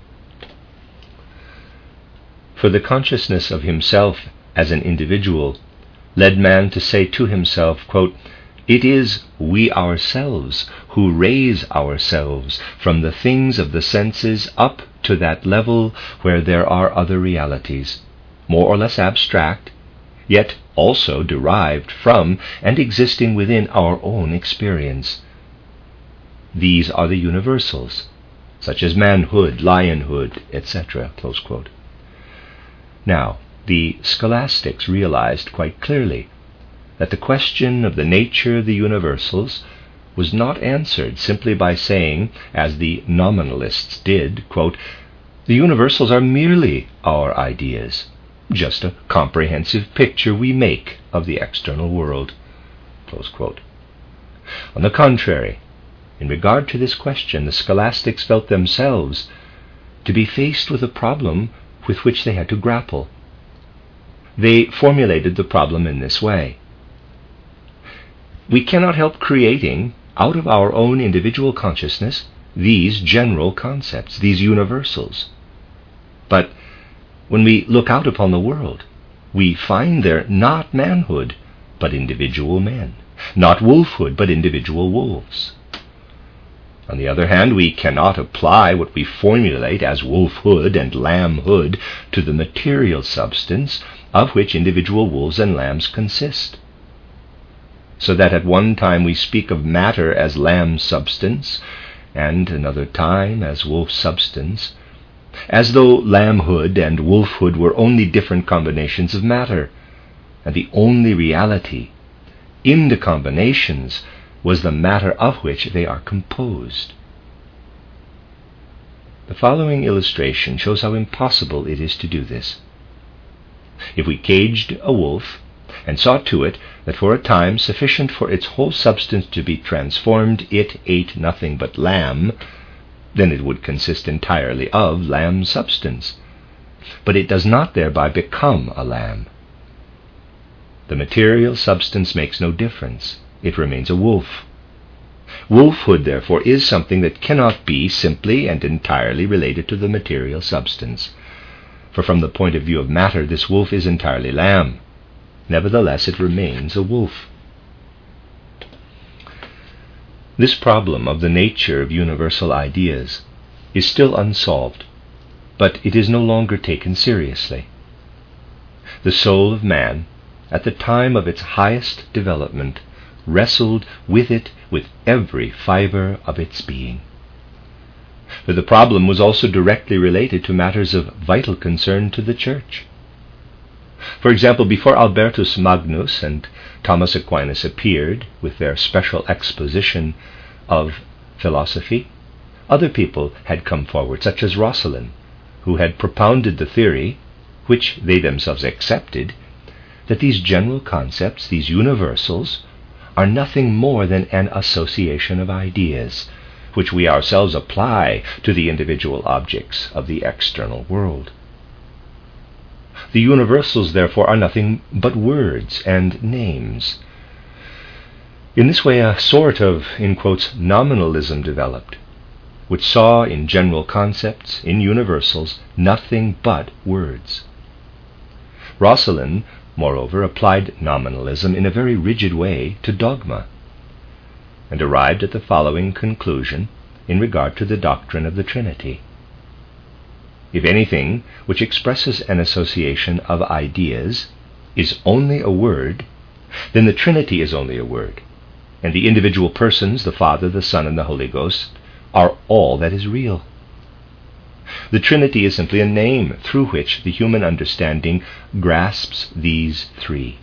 For the consciousness of himself as an individual led man to say to himself, quote, "It is we ourselves who raise ourselves from the things of the senses up to that level where there are other realities, more or less abstract, yet also derived from and existing within our own experience. These are the universals, such as manhood, lionhood, et cetera" Close quote. Now, the scholastics realized quite clearly that the question of the nature of the universals was not answered simply by saying, as the nominalists did, quote, "The universals are merely our ideas, just a comprehensive picture we make of the external world." Close quote. On the contrary, in regard to this question, the scholastics felt themselves to be faced with a problem with which they had to grapple. They formulated the problem in this way: we cannot help creating, out of our own individual consciousness, these general concepts, these universals. But when we look out upon the world, we find there not manhood, but individual men, not wolfhood, but individual wolves. On the other hand, we cannot apply what we formulate as wolfhood and lambhood to the material substance of which individual wolves and lambs consist. So that at one time we speak of matter as lamb substance, and another time as wolf substance, as though lambhood and wolfhood were only different combinations of matter, and the only reality in the combinations was the matter of which they are composed. The following illustration shows how impossible it is to do this. If we caged a wolf and saw to it that for a time sufficient for its whole substance to be transformed, it ate nothing but lamb, then it would consist entirely of lamb substance. But it does not thereby become a lamb. The material substance makes no difference. It remains a wolf. Wolfhood, therefore, is something that cannot be simply and entirely related to the material substance. For from the point of view of matter, this wolf is entirely lamb. Nevertheless, it remains a wolf. This problem of the nature of universal ideas is still unsolved, but it is no longer taken seriously. The soul of man, at the time of its highest development, wrestled with it with every fiber of its being. For the problem was also directly related to matters of vital concern to the Church. For example, before Albertus Magnus and Thomas Aquinas appeared with their special exposition of philosophy, other people had come forward, such as Roscelin, who had propounded the theory, which they themselves accepted, that these general concepts, these universals, are nothing more than an association of ideas, which we ourselves apply to the individual objects of the external world. The universals, therefore, are nothing but words and names. In this way, a sort of, in quotes, nominalism developed, which saw in general concepts, in universals, nothing but words. Roscelin, moreover, applied nominalism in a very rigid way to dogma, and arrived at the following conclusion in regard to the doctrine of the Trinity. If anything which expresses an association of ideas is only a word, then the Trinity is only a word, and the individual persons, the Father, the Son, and the Holy Ghost, are all that is real. The Trinity is simply a name through which the human understanding grasps these three.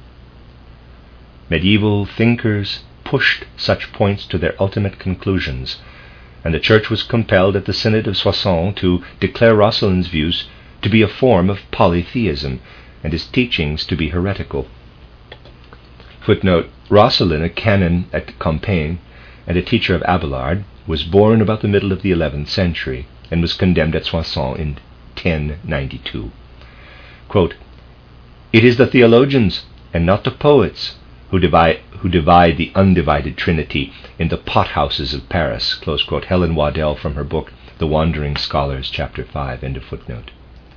Medieval thinkers pushed such points to their ultimate conclusions, and the Church was compelled at the Synod of Soissons to declare Roscelin's views to be a form of polytheism and his teachings to be heretical. Footnote: Roscelin, a canon at Compiègne and a teacher of Abelard, was born about the middle of the eleventh century and was condemned at Soissons in ten ninety-two. Quote, "It is the theologians and not the poets who divide, who divide the undivided Trinity in the pothouses of Paris," close quote. Helen Waddell from her book The Wandering Scholars, chapter five, end of footnote.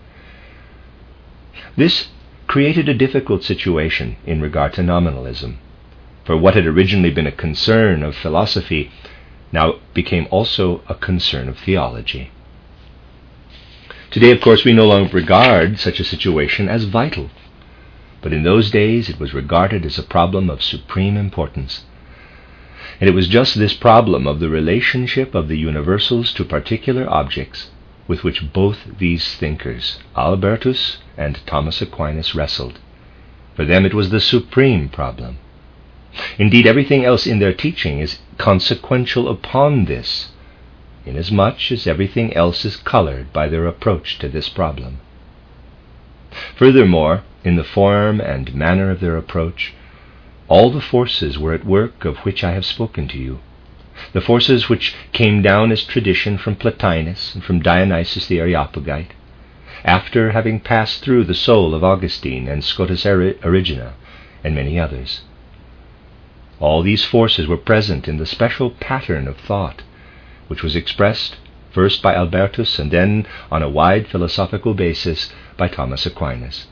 This created a difficult situation in regard to nominalism, for what had originally been a concern of philosophy now became also a concern of theology. Today, of course, we no longer regard such a situation as vital, but in those days it was regarded as a problem of supreme importance. And it was just this problem of the relationship of the universals to particular objects with which both these thinkers, Albertus and Thomas Aquinas, wrestled. For them it was the supreme problem. Indeed, everything else in their teaching is consequential upon this, inasmuch as everything else is colored by their approach to this problem. Furthermore, in the form and manner of their approach, all the forces were at work of which I have spoken to you, the forces which came down as tradition from Plotinus and from Dionysius the Areopagite, after having passed through the soul of Augustine and Scotus Erigena and many others. All these forces were present in the special pattern of thought, which was expressed first by Albertus and then, on a wide philosophical basis, by Thomas Aquinas.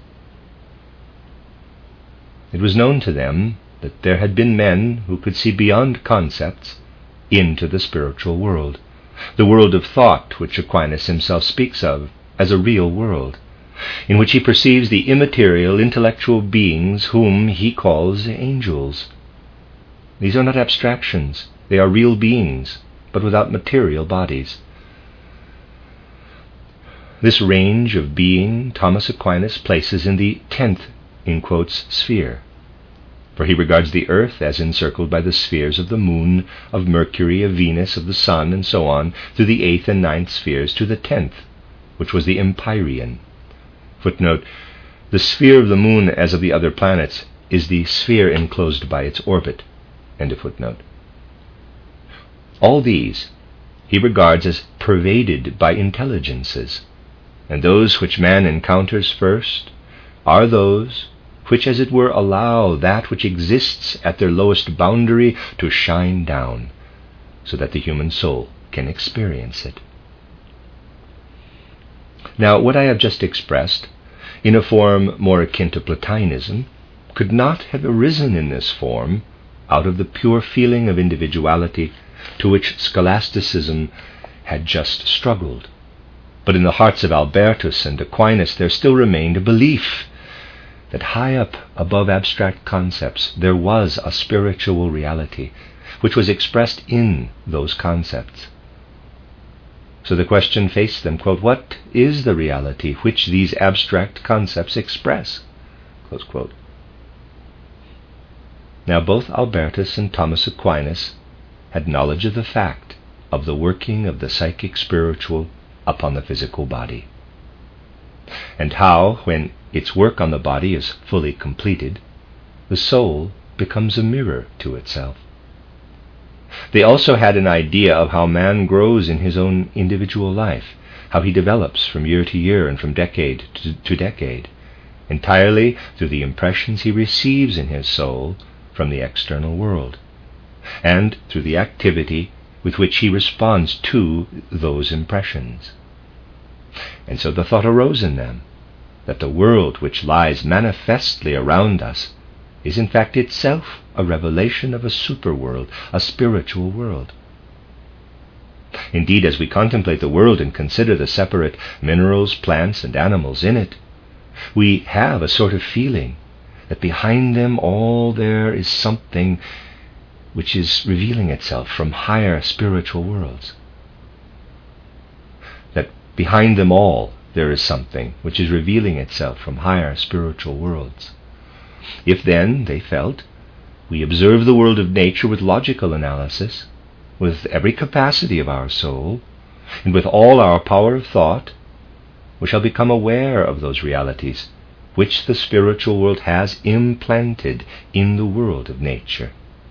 It was known to them that there had been men who could see beyond concepts into the spiritual world, the world of thought which Aquinas himself speaks of as a real world, in which he perceives the immaterial intellectual beings whom he calls angels. These are not abstractions, they are real beings, but without material bodies. This range of being Thomas Aquinas places in the tenth, in quotes, sphere, for he regards the earth as encircled by the spheres of the moon, of Mercury, of Venus, of the sun, and so on, through the eighth and ninth spheres to the tenth, which was the empyrean. Footnote: the sphere of the moon, as of the other planets, is the sphere enclosed by its orbit. End of footnote. All these he regards as pervaded by intelligences, and those which man encounters first are those which, as it were, allow that which exists at their lowest boundary to shine down, so that the human soul can experience it. Now, what I have just expressed, in a form more akin to Platonism, could not have arisen in this form out of the pure feeling of individuality to which scholasticism had just struggled. But in the hearts of Albertus and Aquinas there still remained a belief that high up above abstract concepts there was a spiritual reality which was expressed in those concepts. So the question faced them, quote, what is the reality which these abstract concepts express? Close quote. Now both Albertus and Thomas Aquinas had knowledge of the fact of the working of the psychic spiritual upon the physical body, and how, when its work on the body is fully completed, the soul becomes a mirror to itself. They also had an idea of how man grows in his own individual life, how he develops from year to year and from decade to, to decade, entirely through the impressions he receives in his soul from the external world, and through the activity with which he responds to those impressions. And so the thought arose in them that the world which lies manifestly around us is in fact itself a revelation of a superworld, a spiritual world. Indeed, as we contemplate the world and consider the separate minerals, plants, and animals in it, we have a sort of feeling that behind them all there is something which is revealing itself from higher spiritual worlds. That behind them all there is something which is revealing itself from higher spiritual worlds. If then, they felt, we observe the world of nature with logical analysis, with every capacity of our soul, and with all our power of thought, we shall become aware of those realities which the spiritual world has implanted in the world of nature.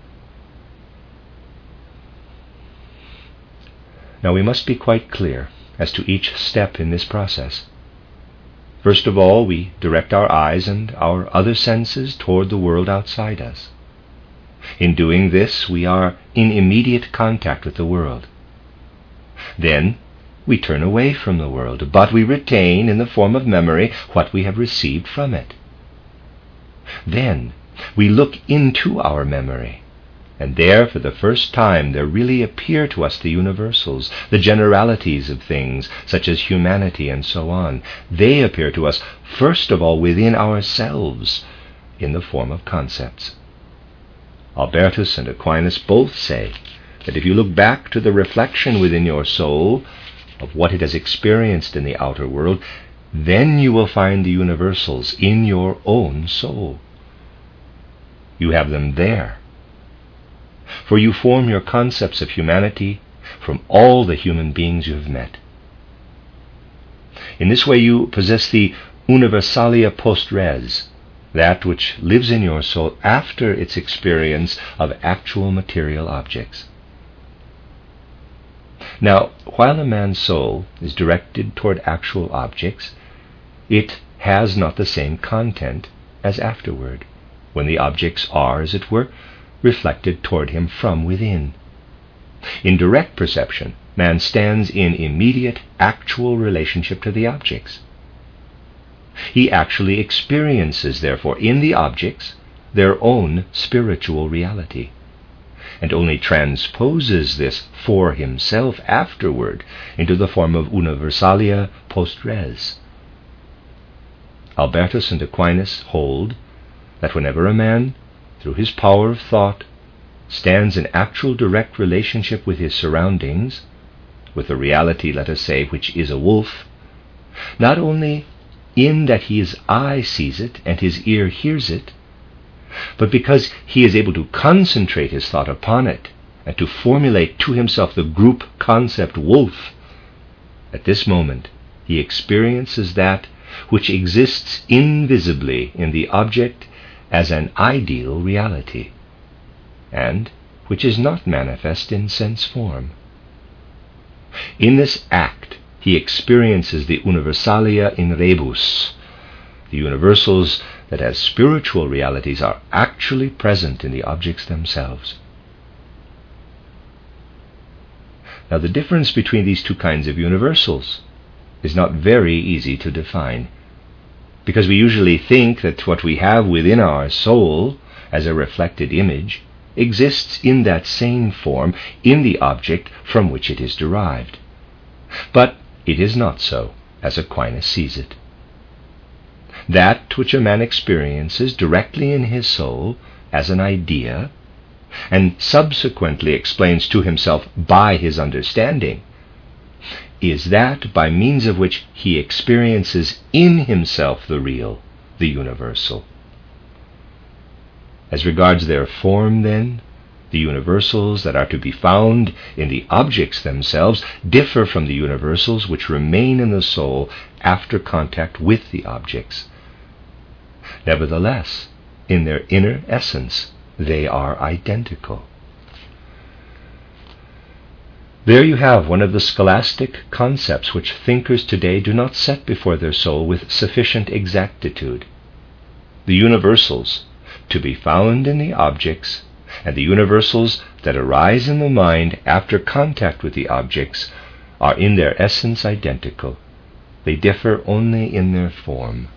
Now we must be quite clear as to each step in this process. First of all, we direct our eyes and our other senses toward the world outside us. In doing this, we are in immediate contact with the world. Then, we turn away from the world, but we retain in the form of memory what we have received from it. Then, we look into our memory, and there, for the first time, there really appear to us the universals, the generalities of things, such as humanity and so on. They appear to us, first of all, within ourselves, in the form of concepts. Albertus and Aquinas both say that if you look back to the reflection within your soul of what it has experienced in the outer world, then you will find the universals in your own soul. You have them there. For you form your concepts of humanity from all the human beings you have met. In this way you possess the universalia post res, that which lives in your soul after its experience of actual material objects. Now, while a man's soul is directed toward actual objects, it has not the same content as afterward, when the objects are, as it were, reflected toward him from within. In direct perception, man stands in immediate, actual relationship to the objects. He actually experiences, therefore, in the objects their own spiritual reality, and only transposes this for himself afterward into the form of universalia post res. Albertus and Aquinas hold that whenever a man, through his power of thought, stands in actual direct relationship with his surroundings, with the reality, let us say, which is a wolf, not only in that his eye sees it and his ear hears it, but because he is able to concentrate his thought upon it and to formulate to himself the group concept wolf, at this moment he experiences that which exists invisibly in the object as an ideal reality, and which is not manifest in sense form. In this act, he experiences the universalia in rebus, the universals that as spiritual realities are actually present in the objects themselves. Now, the difference between these two kinds of universals is not very easy to define, because we usually think that what we have within our soul as a reflected image exists in that same form in the object from which it is derived. But it is not so, as Aquinas sees it. That which a man experiences directly in his soul as an idea, and subsequently explains to himself by his understanding, is that by means of which he experiences in himself the real, the universal. As regards their form, then, the universals that are to be found in the objects themselves differ from the universals which remain in the soul after contact with the objects. Nevertheless, in their inner essence, they are identical. There you have one of the scholastic concepts which thinkers today do not set before their soul with sufficient exactitude. The universals to be found in the objects, and the universals that arise in the mind after contact with the objects, are in their essence identical. They differ only in their form.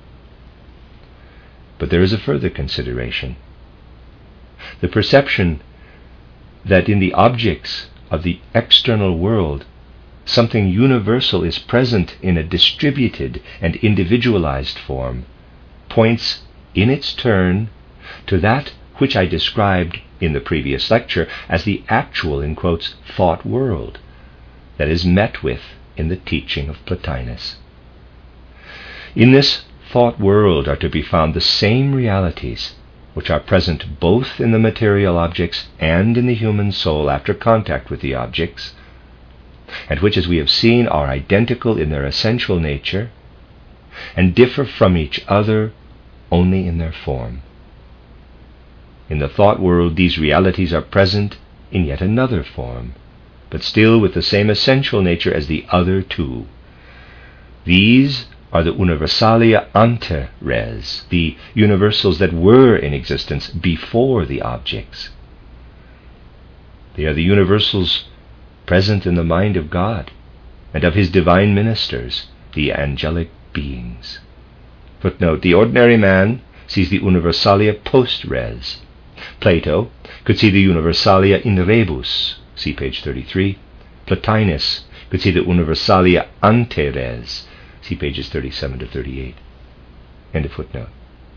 But there is a further consideration. The perception that in the objects of the external world something universal is present in a distributed and individualized form points in its turn to that which I described in the previous lecture as the actual, in quotes, thought world that is met with in the teaching of Plotinus. In this thought world are to be found the same realities which are present both in the material objects and in the human soul after contact with the objects, and which, as we have seen, are identical in their essential nature and differ from each other only in their form. In the thought world, these realities are present in yet another form, but still with the same essential nature as the other two. These are the universalia ante res, the universals that were in existence before the objects. They are the universals present in the mind of God and of his divine ministers, the angelic beings. Footnote: the ordinary man sees the universalia post res. Plato could see the universalia in rebus, see page thirty-three. Plotinus could see the universalia ante res, see pages thirty-seven to thirty-eight. End of footnote.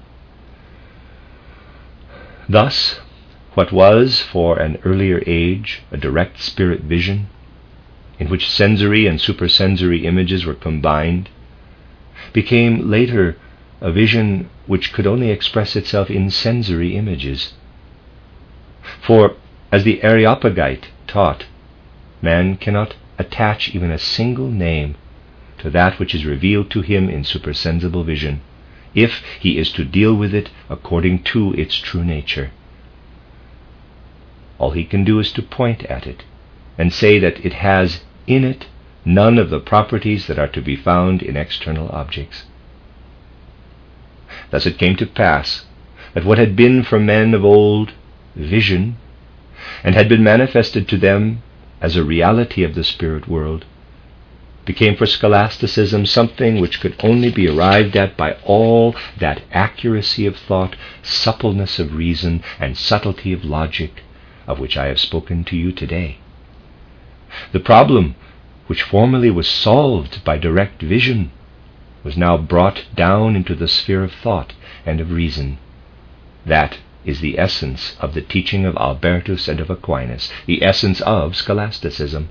Thus, what was for an earlier age a direct spirit vision, in which sensory and supersensory images were combined, became later a vision which could only express itself in sensory images. For, as the Areopagite taught, man cannot attach even a single name to that which is revealed to him in supersensible vision, if he is to deal with it according to its true nature. All he can do is to point at it and say that it has in it none of the properties that are to be found in external objects. Thus it came to pass that what had been for men of old vision, and had been manifested to them as a reality of the spirit world, became for scholasticism something which could only be arrived at by all that accuracy of thought, suppleness of reason, and subtlety of logic of which I have spoken to you today. The problem which formerly was solved by direct vision was now brought down into the sphere of thought and of reason. That is the essence of the teaching of Albertus and of Aquinas, the essence of scholasticism.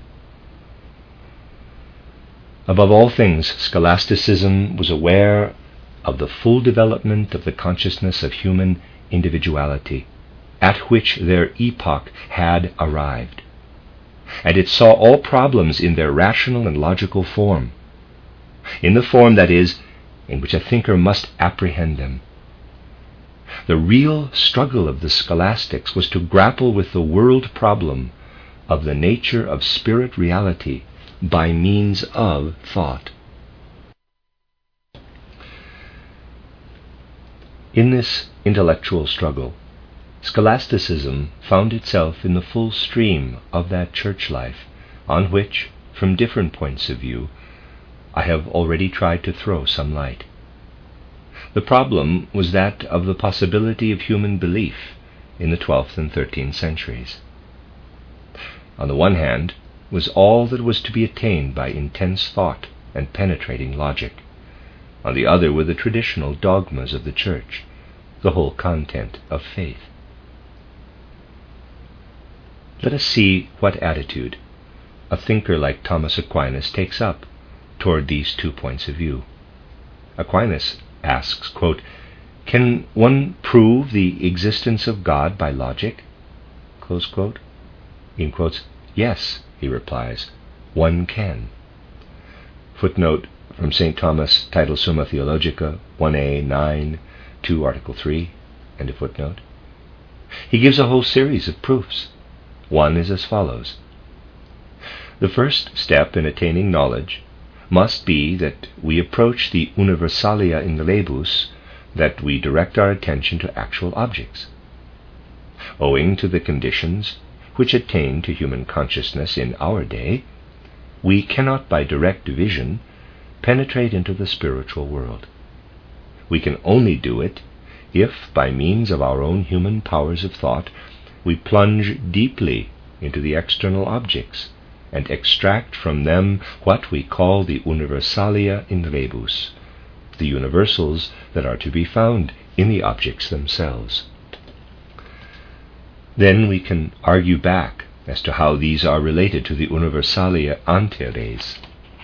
Above all things, scholasticism was aware of the full development of the consciousness of human individuality, at which their epoch had arrived, and it saw all problems in their rational and logical form, in the form, that is, in which a thinker must apprehend them. The real struggle of the scholastics was to grapple with the world problem of the nature of spirit reality by means of thought. In this intellectual struggle, scholasticism found itself in the full stream of that church life on which, from different points of view, I have already tried to throw some light. The problem was that of the possibility of human belief in the twelfth and thirteenth centuries. On the one hand was all that was to be attained by intense thought and penetrating logic. On the other were the traditional dogmas of the Church, the whole content of faith. Let us see what attitude a thinker like Thomas Aquinas takes up toward these two points of view. Aquinas asks, quote, "Can one prove the existence of God by logic?" Close quote. In quotes, "Yes," he replies, "one can." Footnote from Saint Thomas, Title Summa Theologica, one A, nine, two, Article three, end of footnote. He gives a whole series of proofs. One is as follows. The first step in attaining knowledge must be that we approach the universalia in rebus, that we direct our attention to actual objects. Owing to the conditions which attain to human consciousness in our day, we cannot by direct vision penetrate into the spiritual world. We can only do it if, by means of our own human powers of thought, we plunge deeply into the external objects and extract from them what we call the universalia in rebus, the universals that are to be found in the objects themselves. Then we can argue back as to how these are related to the universalia ante res.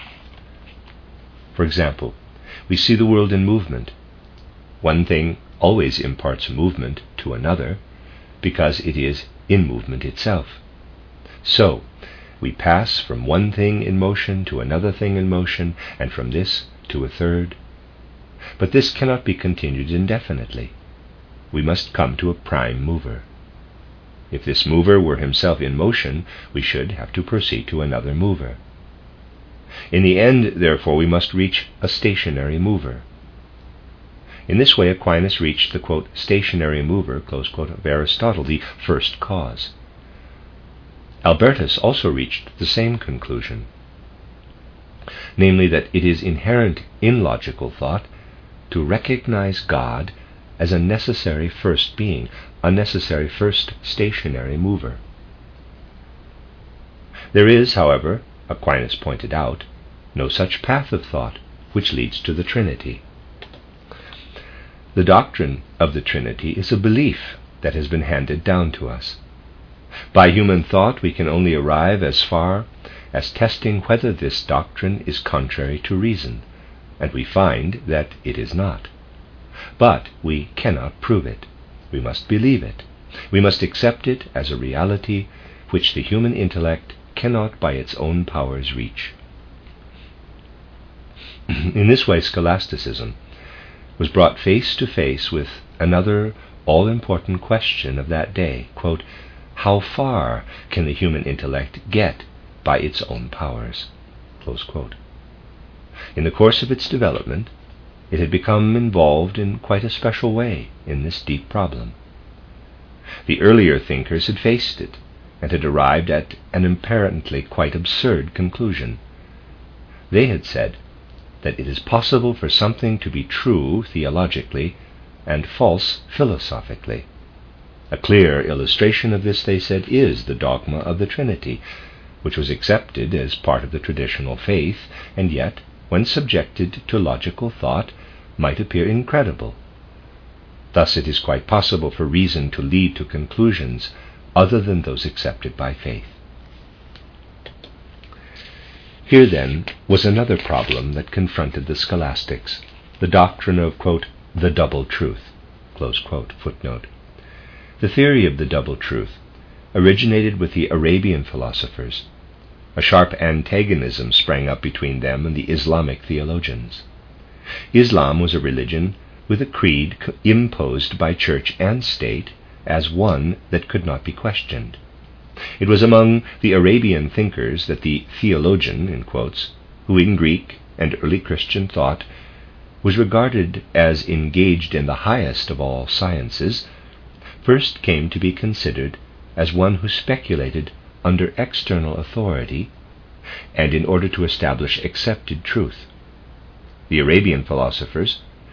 For example, we see the world in movement. One thing always imparts movement to another because it is in movement itself. So, we pass from one thing in motion to another thing in motion, and from this to a third. But this cannot be continued indefinitely. We must come to a prime mover. If this mover were himself in motion, we should have to proceed to another mover. In the end, therefore, we must reach a stationary mover. In this way, Aquinas reached the, quote, stationary mover, close quote, of Aristotle, the first cause. Albertus also reached the same conclusion, namely that it is inherent in logical thought to recognize God as a necessary first being, a necessary first stationary mover. There is, however, Aquinas pointed out, no such path of thought which leads to the Trinity. The doctrine of the Trinity is a belief that has been handed down to us. By human thought we can only arrive as far as testing whether this doctrine is contrary to reason, and we find that it is not. But we cannot prove it. We must believe it. We must accept it as a reality which the human intellect cannot by its own powers reach. In this way, scholasticism was brought face to face with another all-important question of that day, quote, how far can the human intellect get by its own powers? Close quote. In the course of its development, it had become involved in quite a special way in this deep problem. The earlier thinkers had faced it and had arrived at an apparently quite absurd conclusion. They had said that it is possible for something to be true theologically and false philosophically. A clear illustration of this, they said, is the dogma of the Trinity, which was accepted as part of the traditional faith, and yet, when subjected to logical thought, might appear incredible. Thus it is quite possible for reason to lead to conclusions other than those accepted by faith. Here, then, was another problem that confronted the scholastics, the doctrine of, quote, the double truth, close quote, footnote. The theory of the double truth originated with the Arabian philosophers. A sharp antagonism sprang up between them and the Islamic theologians. Islam was a religion with a creed imposed by church and state as one that could not be questioned. It was among the Arabian thinkers that the theologian, in quotes, who in Greek and early Christian thought was regarded as engaged in the highest of all sciences, first came to be considered as one who speculated under external authority and in order to establish accepted truth. The Arabian philosophers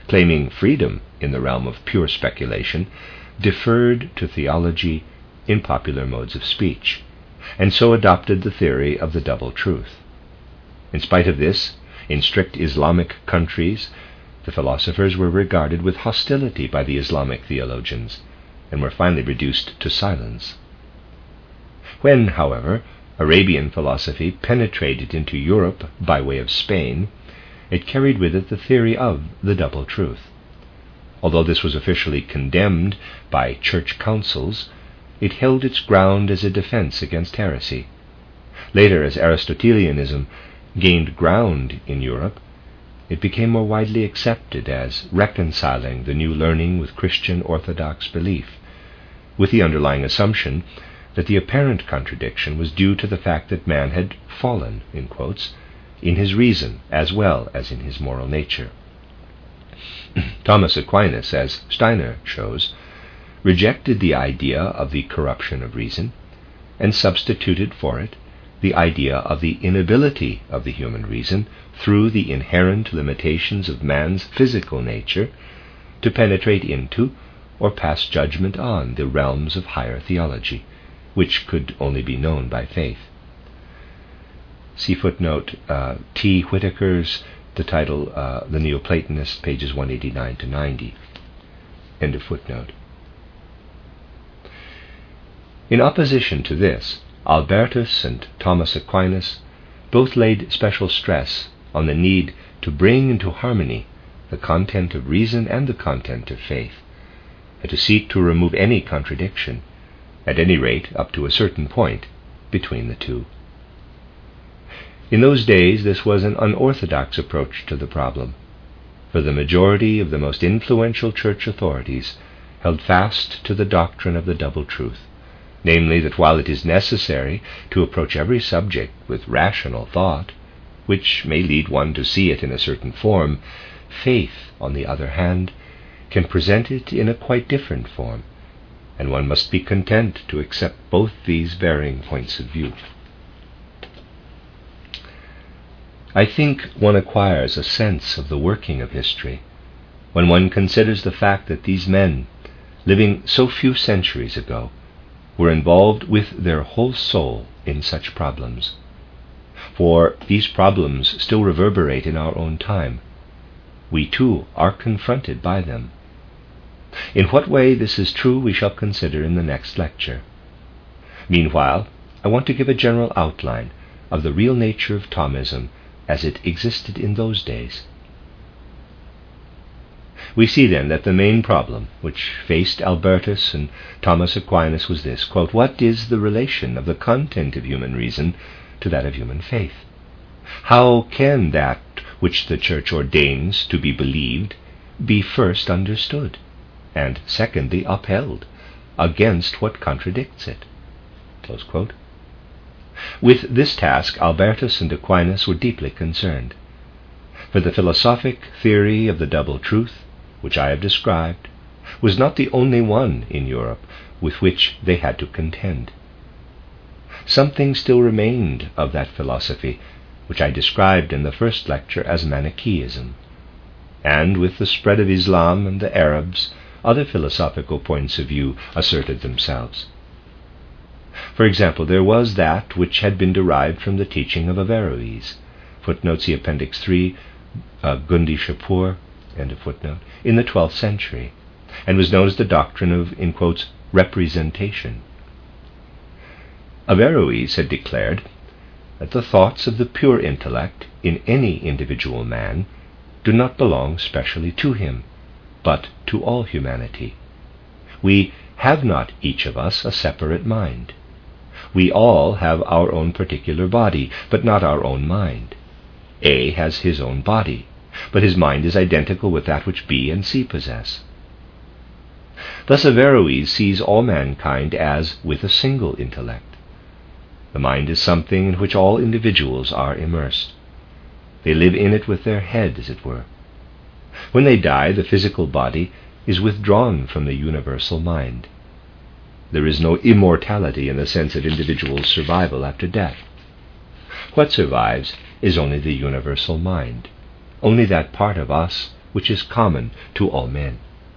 claiming freedom in the realm of pure speculation, deferred to theology in popular modes of speech, and so adopted the theory of the double truth. In spite of this, in strict Islamic countries, the philosophers were regarded with hostility by the Islamic theologians, and were finally reduced to silence. When, however, Arabian philosophy penetrated into Europe by way of Spain, it carried with it the theory of the double truth. Although this was officially condemned by church councils, it held its ground as a defense against heresy. Later, as Aristotelianism gained ground in Europe, it became more widely accepted as reconciling the new learning with Christian orthodox belief, with the underlying assumption that the apparent contradiction was due to the fact that man had fallen, in quotes, in his reason as well as in his moral nature. Thomas Aquinas, as Steiner shows, rejected the idea of the corruption of reason and substituted for it the idea of the inability of the human reason, through the inherent limitations of man's physical nature, to penetrate into or pass judgment on the realms of higher theology, which could only be known by faith. See footnote uh, T. Whitaker's, the title, uh, The Neoplatonists, pages one eighty-nine to ninety. End of footnote. In opposition to this, Albertus and Thomas Aquinas both laid special stress on the need to bring into harmony the content of reason and the content of faith, and to seek to remove any contradiction, at any rate up to a certain point, between the two. In those days this was an unorthodox approach to the problem, for the majority of the most influential church authorities held fast to the doctrine of the double truth, namely that while it is necessary to approach every subject with rational thought, which may lead one to see it in a certain form, faith, on the other hand, can present it in a quite different form, and one must be content to accept both these varying points of view. I think one acquires a sense of the working of history when one considers the fact that these men, living so few centuries ago, were involved with their whole soul in such problems. For these problems still reverberate in our own time. We too are confronted by them. In what way this is true we shall consider in the next lecture. Meanwhile, I want to give a general outline of the real nature of Thomism as it existed in those days. We see then that the main problem which faced Albertus and Thomas Aquinas was this, quote, what is the relation of the content of human reason to that of human faith? How can that which the Church ordains to be believed be first understood, and secondly upheld, against what contradicts it? Close quote. With this task Albertus and Aquinas were deeply concerned, for the philosophic theory of the double truth, which I have described, was not the only one in Europe with which they had to contend. Something still remained of that philosophy which I described in the first lecture as Manichaeism, and with the spread of Islam and the Arabs, other philosophical points of view asserted themselves. For example, there was that which had been derived from the teaching of Averroes, footnote see Appendix three, uh, Gundi Shapur, end of footnote, in the twelfth century, and was known as the doctrine of, in quotes, representation. Averroes had declared that the thoughts of the pure intellect in any individual man do not belong specially to him, but to all humanity. We have not each of us a separate mind. We all have our own particular body, but not our own mind. A has his own body, but his mind is identical with that which B and C possess. Thus Averroes sees all mankind as with a single intellect. The mind is something in which all individuals are immersed. They live in it with their head, as it were. When they die, the physical body is withdrawn from the universal mind. There is no immortality in the sense of individual survival after death. What survives is only the universal mind, only that part of us which is common to all men.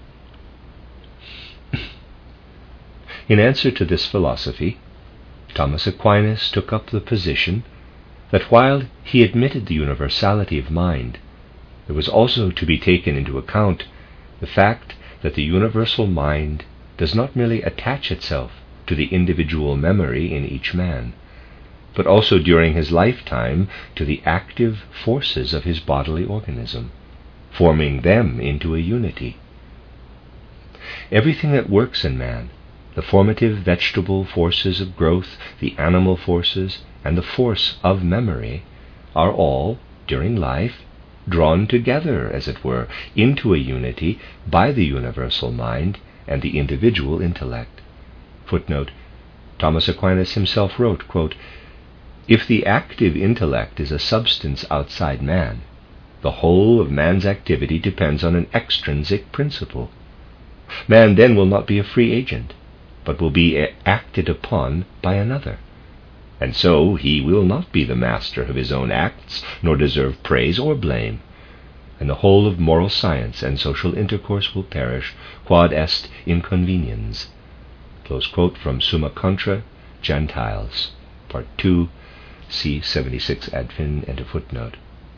In answer to this philosophy, Thomas Aquinas took up the position that while he admitted the universality of mind, there was also to be taken into account the fact that the universal mind does not merely attach itself to the individual memory in each man, but also during his lifetime to the active forces of his bodily organism, forming them into a unity. Everything that works in man, the formative vegetable forces of growth, the animal forces, and the force of memory, are all, during life, drawn together, as it were, into a unity by the universal mind and the individual intellect. Footnote: Thomas Aquinas himself wrote, quote, "If the active intellect is a substance outside man, the whole of man's activity depends on an extrinsic principle. Man then will not be a free agent, but will be acted upon by another, and so he will not be the master of his own acts, nor deserve praise or blame, and the whole of moral science and social intercourse will perish, quod est inconveniens." Close quote from Summa Contra Gentiles, Part two, c. seventy-six adfin, and a footnote.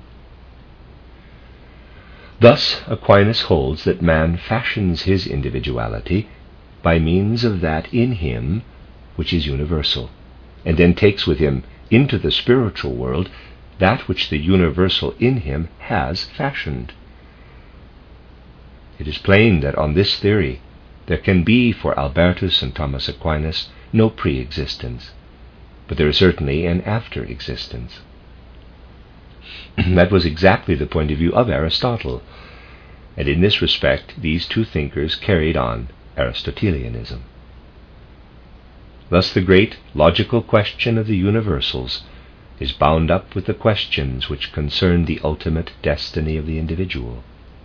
Thus Aquinas holds that man fashions his individuality by means of that in him which is universal, and then takes with him into the spiritual world that which the universal in him has fashioned. It is plain that on this theory there can be for Albertus and Thomas Aquinas no pre-existence, but there is certainly an after-existence. That was exactly the point of view of Aristotle, and in this respect these two thinkers carried on Aristotelianism. Thus the great logical question of the universals is bound up with the questions which concern the ultimate destiny of the individual.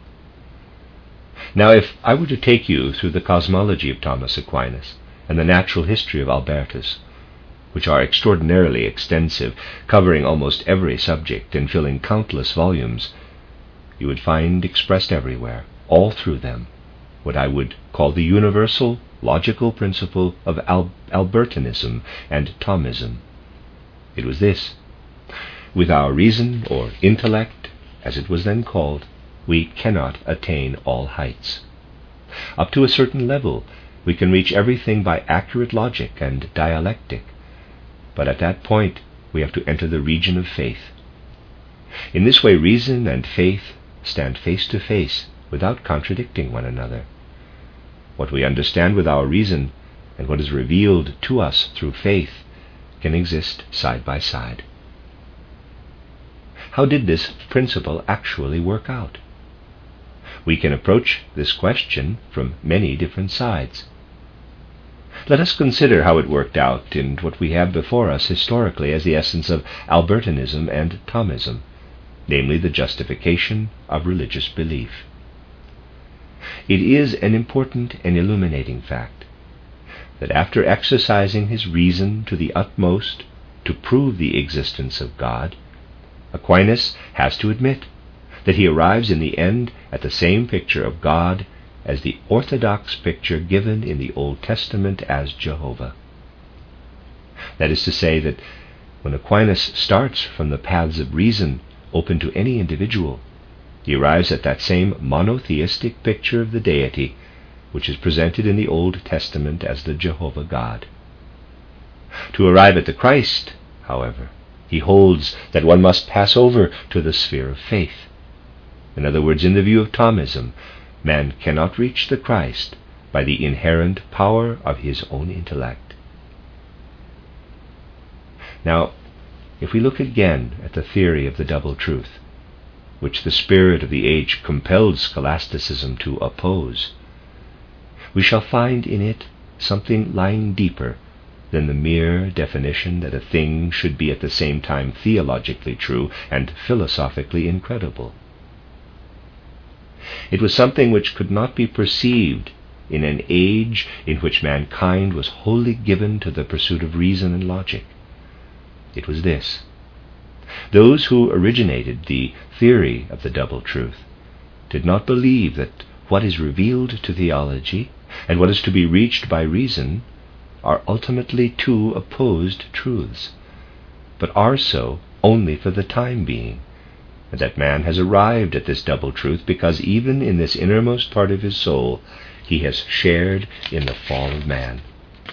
Now, if I were to take you through the cosmology of Thomas Aquinas and the natural history of Albertus, which are extraordinarily extensive, covering almost every subject and filling countless volumes, you would find expressed everywhere, all through them, what I would call the universal logical principle of Al- Albertinism and Thomism. It was this: with our reason, or intellect, as it was then called, we cannot attain all heights. Up to a certain level, we can reach everything by accurate logic and dialectic, but at that point we have to enter the region of faith. In this way, reason and faith stand face to face without contradicting one another. What we understand with our reason and what is revealed to us through faith can exist side by side. How did this principle actually work out? We can approach this question from many different sides. Let us consider how it worked out in what we have before us historically as the essence of Albertinism and Thomism, namely the justification of religious belief. It is an important and illuminating fact that after exercising his reason to the utmost to prove the existence of God, Aquinas has to admit that he arrives in the end at the same picture of God as the orthodox picture given in the Old Testament as Jehovah. That is to say that when Aquinas starts from the paths of reason open to any individual, he arrives at that same monotheistic picture of the deity which is presented in the Old Testament as the Jehovah God. To arrive at the Christ, however, he holds that one must pass over to the sphere of faith. In other words, in the view of Thomism, man cannot reach the Christ by the inherent power of his own intellect. Now, if we look again at the theory of the double truth, which the spirit of the age compelled scholasticism to oppose, we shall find in it something lying deeper than the mere definition that a thing should be at the same time theologically true and philosophically incredible. It was something which could not be perceived in an age in which mankind was wholly given to the pursuit of reason and logic. It was this: those who originated the theory of the double truth did not believe that what is revealed to theology and what is to be reached by reason are ultimately two opposed truths, but are so only for the time being, and that man has arrived at this double truth because even in this innermost part of his soul he has shared in the fall of man.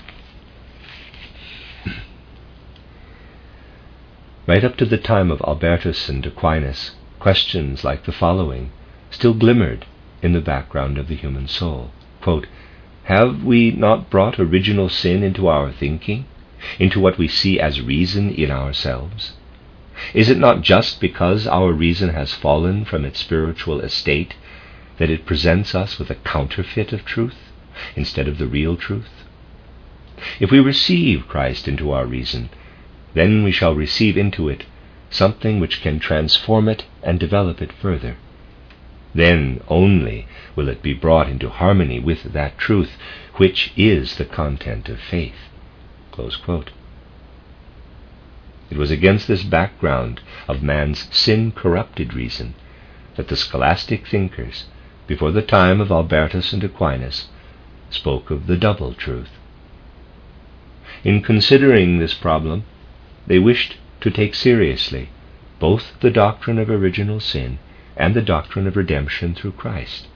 Right up to the time of Albertus and Aquinas, questions like the following still glimmered in the background of the human soul. Quote, "Have we not brought original sin into our thinking, into what we see as reason in ourselves? Is it not just because our reason has fallen from its spiritual estate that it presents us with a counterfeit of truth instead of the real truth? If we receive Christ into our reason, then we shall receive into it something which can transform it and develop it further. Then only will it be brought into harmony with that truth which is the content of faith." Close quote. It was against this background of man's sin-corrupted reason that the scholastic thinkers, before the time of Albertus and Aquinas, spoke of the double truth. In considering this problem, they wished to take seriously both the doctrine of original sin and the doctrine of redemption through Christ.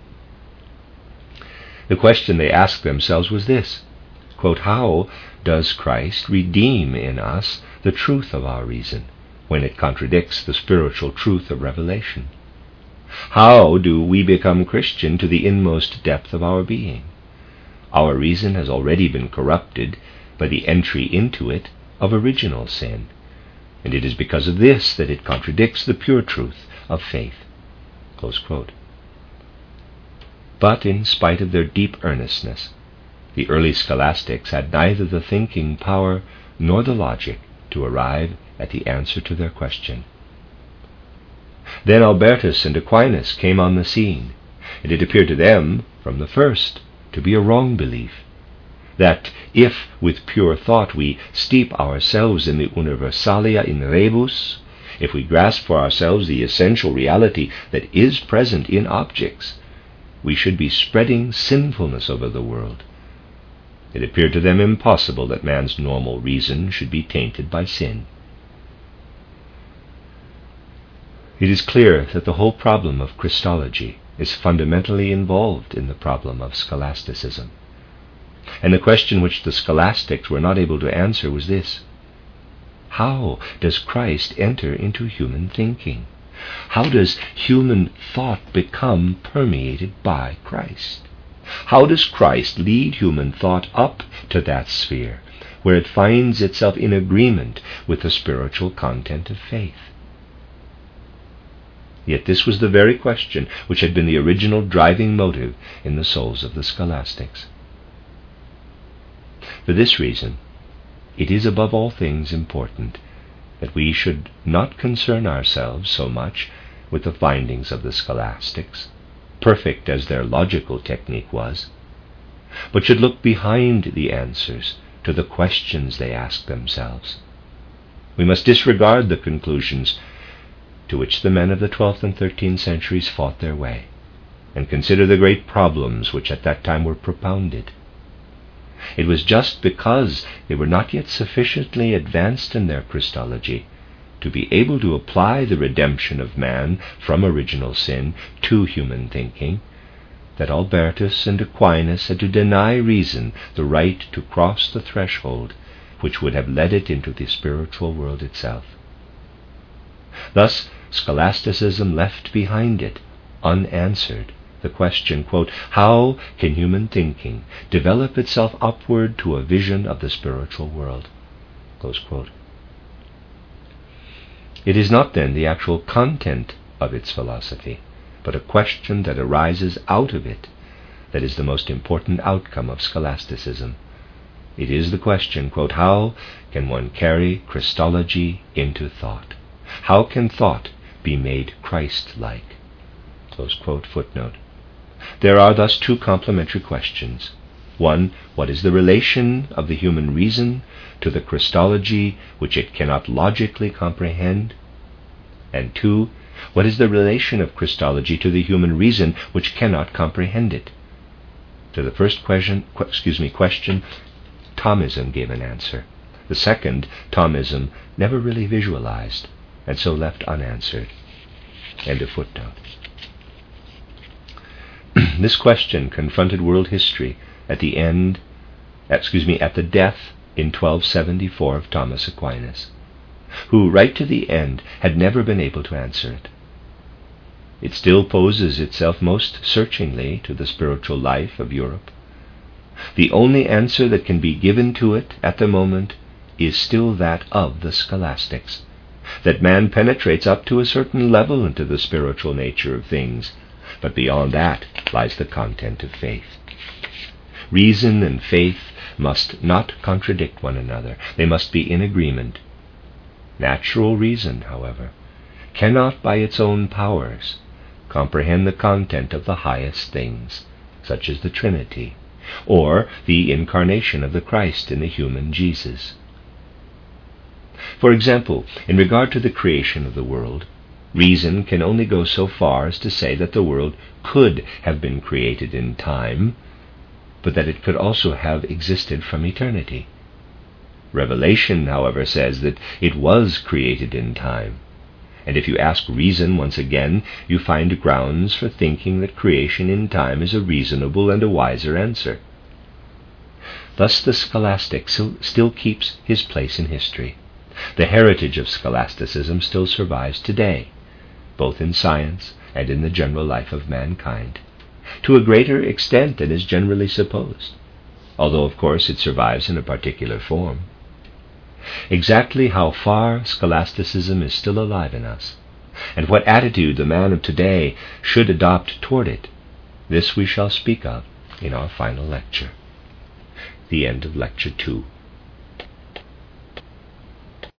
The question they asked themselves was this, quote, "How does Christ redeem in us the truth of our reason when it contradicts the spiritual truth of revelation? How do we become Christian to the inmost depth of our being? Our reason has already been corrupted by the entry into it of original sin, and it is because of this that it contradicts the pure truth of faith." Close quote. But in spite of their deep earnestness, the early scholastics had neither the thinking power nor the logic to arrive at the answer to their question. Then Albertus and Aquinas came on the scene, and it appeared to them from the first to be a wrong belief, that if with pure thought we steep ourselves in the universalia in rebus, if we grasp for ourselves the essential reality that is present in objects, we should be spreading sinfulness over the world. It appeared to them impossible that man's normal reason should be tainted by sin. It is clear that the whole problem of Christology is fundamentally involved in the problem of scholasticism. And the question which the scholastics were not able to answer was this: how does Christ enter into human thinking? How does human thought become permeated by Christ? How does Christ lead human thought up to that sphere where it finds itself in agreement with the spiritual content of faith? Yet this was the very question which had been the original driving motive in the souls of the scholastics. For this reason, it is above all things important that we should not concern ourselves so much with the findings of the scholastics, perfect as their logical technique was, but should look behind the answers to the questions they asked themselves. We must disregard the conclusions to which the men of the twelfth and thirteenth centuries fought their way, and consider the great problems which at that time were propounded. It was just because they were not yet sufficiently advanced in their Christology to be able to apply the redemption of man from original sin to human thinking that Albertus and Aquinas had to deny reason the right to cross the threshold which would have led it into the spiritual world itself. Thus, scholasticism left behind it, unanswered, the question, quote, "How can human thinking develop itself upward to a vision of the spiritual world?" Close quote. It is not then the actual content of its philosophy, but a question that arises out of it that is the most important outcome of scholasticism. It is the question, quote, "How can one carry Christology into thought? How can thought be made Christ-like?" Close quote, footnote. There are thus two complementary questions. One, what is the relation of the human reason to the Christology which it cannot logically comprehend? And two, What is the relation of Christology to the human reason which cannot comprehend it? To the first question, qu- excuse me, question, Thomism gave an answer. The second, Thomism never really visualized, and so left unanswered. End of footnote. This question confronted world history at the end, excuse me, at the death in twelve seventy-four of Thomas Aquinas, who right to the end had never been able to answer it. It still poses itself most searchingly to the spiritual life of Europe. The only answer that can be given to it at the moment is still that of the scholastics, that man penetrates up to a certain level into the spiritual nature of things, but beyond that lies the content of faith. Reason and faith must not contradict one another. They must be in agreement. Natural reason, however, cannot by its own powers comprehend the content of the highest things, such as the Trinity, or the incarnation of the Christ in the human Jesus. For example, in regard to the creation of the world, reason can only go so far as to say that the world could have been created in time, but that it could also have existed from eternity. Revelation, however, says that it was created in time, and if you ask reason once again, you find grounds for thinking that creation in time is a reasonable and a wiser answer. Thus the scholastic still keeps his place in history. The heritage of scholasticism still survives today, both in science and in the general life of mankind, to a greater extent than is generally supposed, although of course it survives in a particular form. Exactly how far scholasticism is still alive in us, and what attitude the man of today should adopt toward it, this we shall speak of in our final lecture. The end of Lecture two.